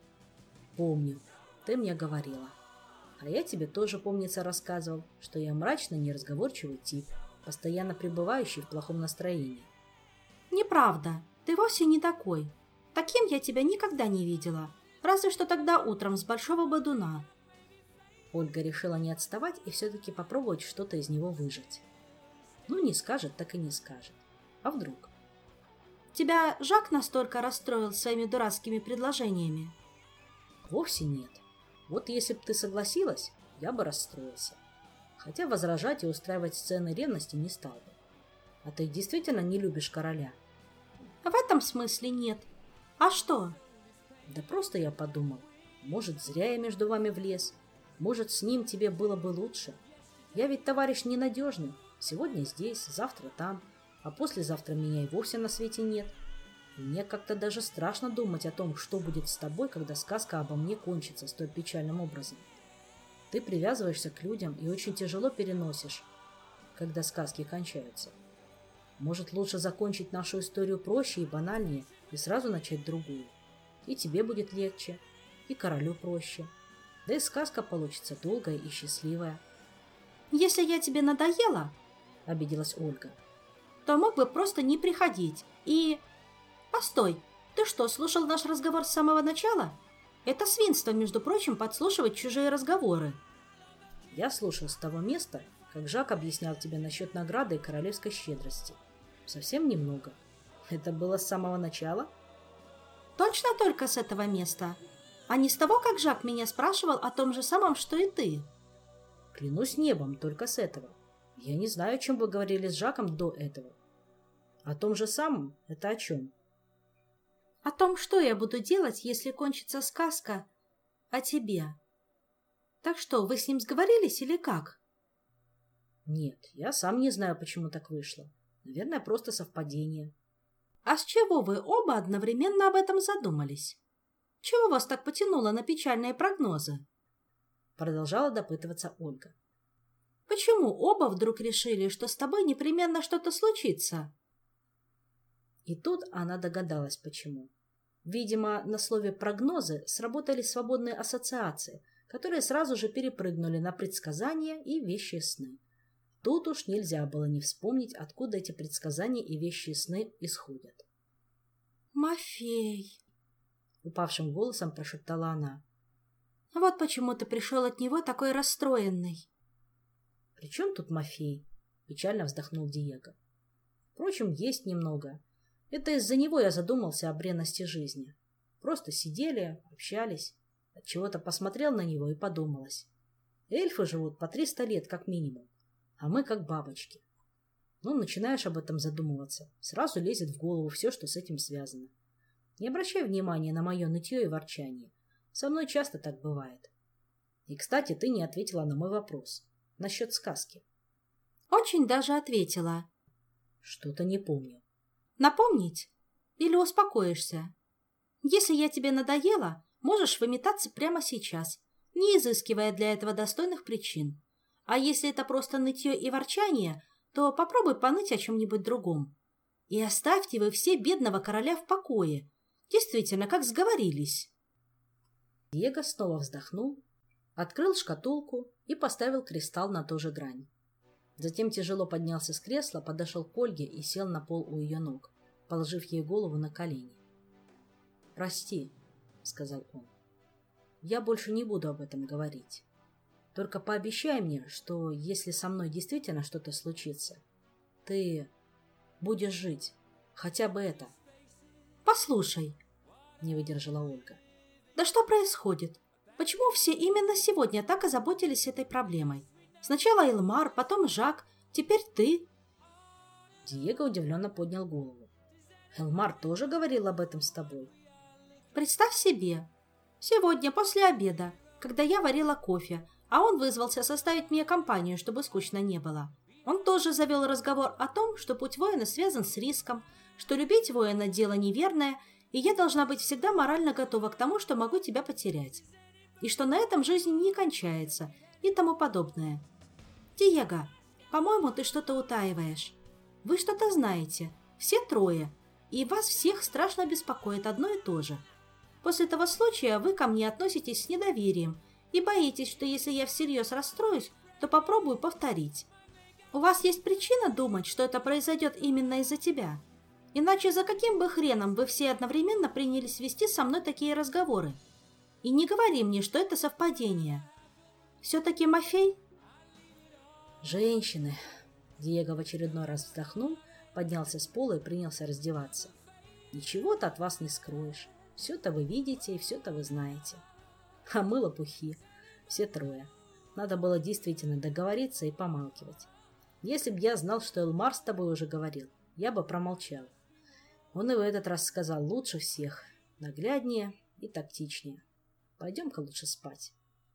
«Помню, ты мне говорила. А я тебе тоже, помнится, рассказывал, что я мрачный, неразговорчивый тип, постоянно пребывающий в плохом настроении». «Неправда. Ты вовсе не такой. Таким я тебя никогда не видела. Разве что тогда утром с Большого Бодуна». Ольга решила не отставать и все-таки попробовать что-то из него выжать. Ну, не скажет, так и не скажет. А вдруг? «Тебя Жак настолько расстроил своими дурацкими предложениями?» «Вовсе нет. Вот если бы ты согласилась, я бы расстроился. Хотя возражать и устраивать сцены ревности не стал бы. А ты действительно не любишь короля?» «В этом смысле нет. А что?» «Да просто я подумал, может, зря я между вами влез. Может, с ним тебе было бы лучше. Я ведь товарищ ненадежный. Сегодня здесь, завтра там, а послезавтра меня и вовсе на свете нет. И мне как-то даже страшно думать о том, что будет с тобой, когда сказка обо мне кончится столь печальным образом. Ты привязываешься к людям и очень тяжело переносишь, когда сказки кончаются. Может, лучше закончить нашу историю проще и банальнее и сразу начать другую. И тебе будет легче, и королю проще. Да и сказка получится долгая и счастливая». «Если я тебе надоела, — обиделась Ольга, — то мог бы просто не приходить и... Постой, ты что, слушал наш разговор с самого начала? Это свинство, между прочим, подслушивать чужие разговоры». «Я слушал с того места, как Жак объяснял тебе насчет награды и королевской щедрости. Совсем немного. Это было с самого начала?» «Точно только с этого места?» А не с того, как Жак меня спрашивал о том же самом, что и ты? Клянусь небом, только с этого. Я не знаю, о чем вы говорили с Жаком до этого. О том же самом? Это о чем? О том, что я буду делать, если кончится сказка о тебе. Так что, вы с ним сговорились или как? Нет, я сам не знаю, почему так вышло. Наверное, просто совпадение. А с чего вы оба одновременно об этом задумались? Чего вас так потянуло на печальные прогнозы? Продолжала допытываться Ольга. Почему оба вдруг решили, что с тобой непременно что-то случится? И тут она догадалась, почему. Видимо, на слове «прогнозы» сработали свободные ассоциации, которые сразу же перепрыгнули на предсказания и вещие сны. Тут уж нельзя было не вспомнить, откуда эти предсказания и вещие сны исходят. «Мафей!» — упавшим голосом прошептала она. «Вот почему ты пришел от него такой расстроенный». «При чем тут Мафей?» — печально вздохнул Диего. «Впрочем, есть немного. Это из-за него я задумался о бренности жизни. Просто сидели, общались. Отчего-то посмотрел на него и подумалось. Эльфы живут по триста лет как минимум, а мы как бабочки. Ну, начинаешь об этом задумываться, сразу лезет в голову все, что с этим связано. Не обращай внимания на мое нытье и ворчание. Со мной часто так бывает. И, кстати, ты не ответила на мой вопрос. Насчет сказки. Очень даже ответила. Что-то не помню. Напомнить? Или успокоишься? Если я тебе надоела, можешь выметаться прямо сейчас, не изыскивая для этого достойных причин. А если это просто нытье и ворчание, то попробуй поныть о чем-нибудь другом. И оставьте вы все бедного короля в покое. Действительно, как сговорились. Диего снова вздохнул, открыл шкатулку и поставил кристалл на ту же грань. Затем тяжело поднялся с кресла, подошел к Ольге и сел на пол у ее ног, положив ей голову на колени. «Прости», — сказал он, — «я больше не буду об этом говорить. Только пообещай мне, что если со мной действительно что-то случится, ты будешь жить. Хотя бы это». «Послушай», — не выдержала Ольга, — «да что происходит? Почему все именно сегодня так озаботились этой проблемой? Сначала Элмар, потом Жак, теперь ты». Диего удивленно поднял голову. «Элмар тоже говорил об этом с тобой?» «Представь себе, сегодня после обеда, когда я варила кофе, а он вызвался составить мне компанию, чтобы скучно не было. Он тоже завел разговор о том, что путь воина связан с риском, что любить воина – дело неверное, и я должна быть всегда морально готова к тому, что могу тебя потерять. И что на этом жизнь не кончается, и тому подобное. Диего, по-моему, ты что-то утаиваешь. Вы что-то знаете, все трое, и вас всех страшно беспокоит одно и то же. После того случая вы ко мне относитесь с недоверием и боитесь, что если я всерьез расстроюсь, то попробую повторить. У вас есть причина думать, что это произойдет именно из-за тебя? Иначе за каким бы хреном вы все одновременно принялись вести со мной такие разговоры? И не говори мне, что это совпадение. Все-таки Мафей?» «Женщины!» Диего в очередной раз вздохнул, поднялся с пола и принялся раздеваться. «Ничего-то от вас не скроешь. Все-то вы видите и все-то вы знаете. А мы лопухи. Все трое. Надо было действительно договориться и помалкивать. Если б я знал, что Элмар с тобой уже говорил, я бы промолчал. Он и в этот раз сказал лучше всех, нагляднее и тактичнее. Пойдем-ка лучше спать».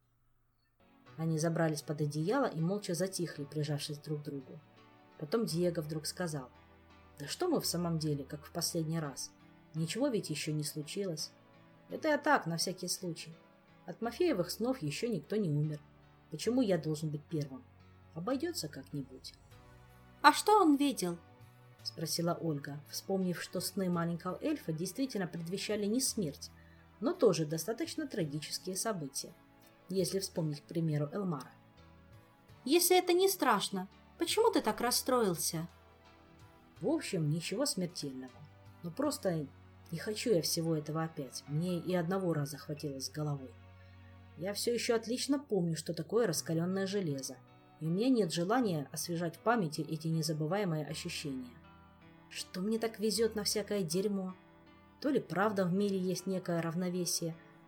Они забрались под одеяло и молча затихли, прижавшись друг к другу. Потом Диего вдруг сказал: «Да что мы в самом деле, как в последний раз? Ничего ведь еще не случилось. Это я так, на всякий случай. От Мафеевых снов еще никто не умер. Почему я должен быть первым? Обойдется как-нибудь». «А что он видел?» — спросила Ольга, вспомнив, что сны маленького эльфа действительно предвещали не смерть, но тоже достаточно трагические события, если вспомнить, к примеру, Элмара. «Если это не страшно, почему ты так расстроился?» В общем, ничего смертельного. Но просто не хочу я всего этого опять. Мне и одного раза хватило с головой. Я все еще отлично помню, что такое раскаленное железо, и у меня нет желания освежать в памяти эти незабываемые ощущения. Что мне так везет на всякое дерьмо? То ли правда в мире есть некое равновесие,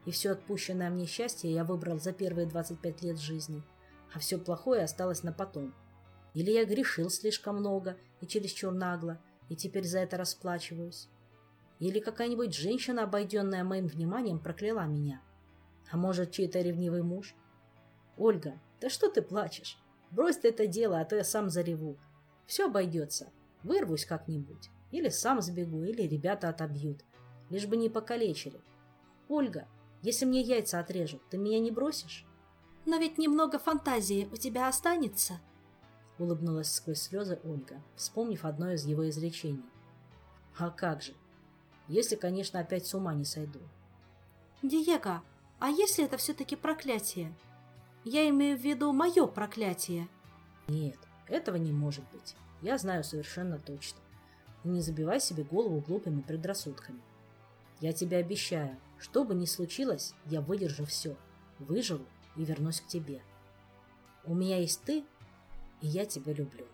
И все отпущенное мне счастье я выбрал за первые двадцать пять лет жизни, а все плохое осталось на потом. Или я грешил слишком много и чересчур нагло, и теперь за это расплачиваюсь. Или какая-нибудь женщина, обойденная моим вниманием, прокляла меня. А может, чей-то ревнивый муж? Ольга, да что ты плачешь? Брось ты это дело, а то я сам зареву. Все обойдется. Вырвусь как-нибудь. Или сам сбегу, или ребята отобьют. Лишь бы не покалечили. Ольга, если мне яйца отрежут, ты меня не бросишь? Но ведь немного фантазии у тебя останется. Улыбнулась сквозь слезы Ольга, вспомнив одно из его изречений. А как же? Если, конечно, опять с ума не сойду. Диего, а если это все-таки проклятие? Я имею в виду мое проклятие. Нет, этого не может быть. Я знаю совершенно точно. И не забивай себе голову глупыми предрассудками. Я тебе обещаю, что бы ни случилось, я выдержу все, выживу и вернусь к тебе. У меня есть ты, и я тебя люблю.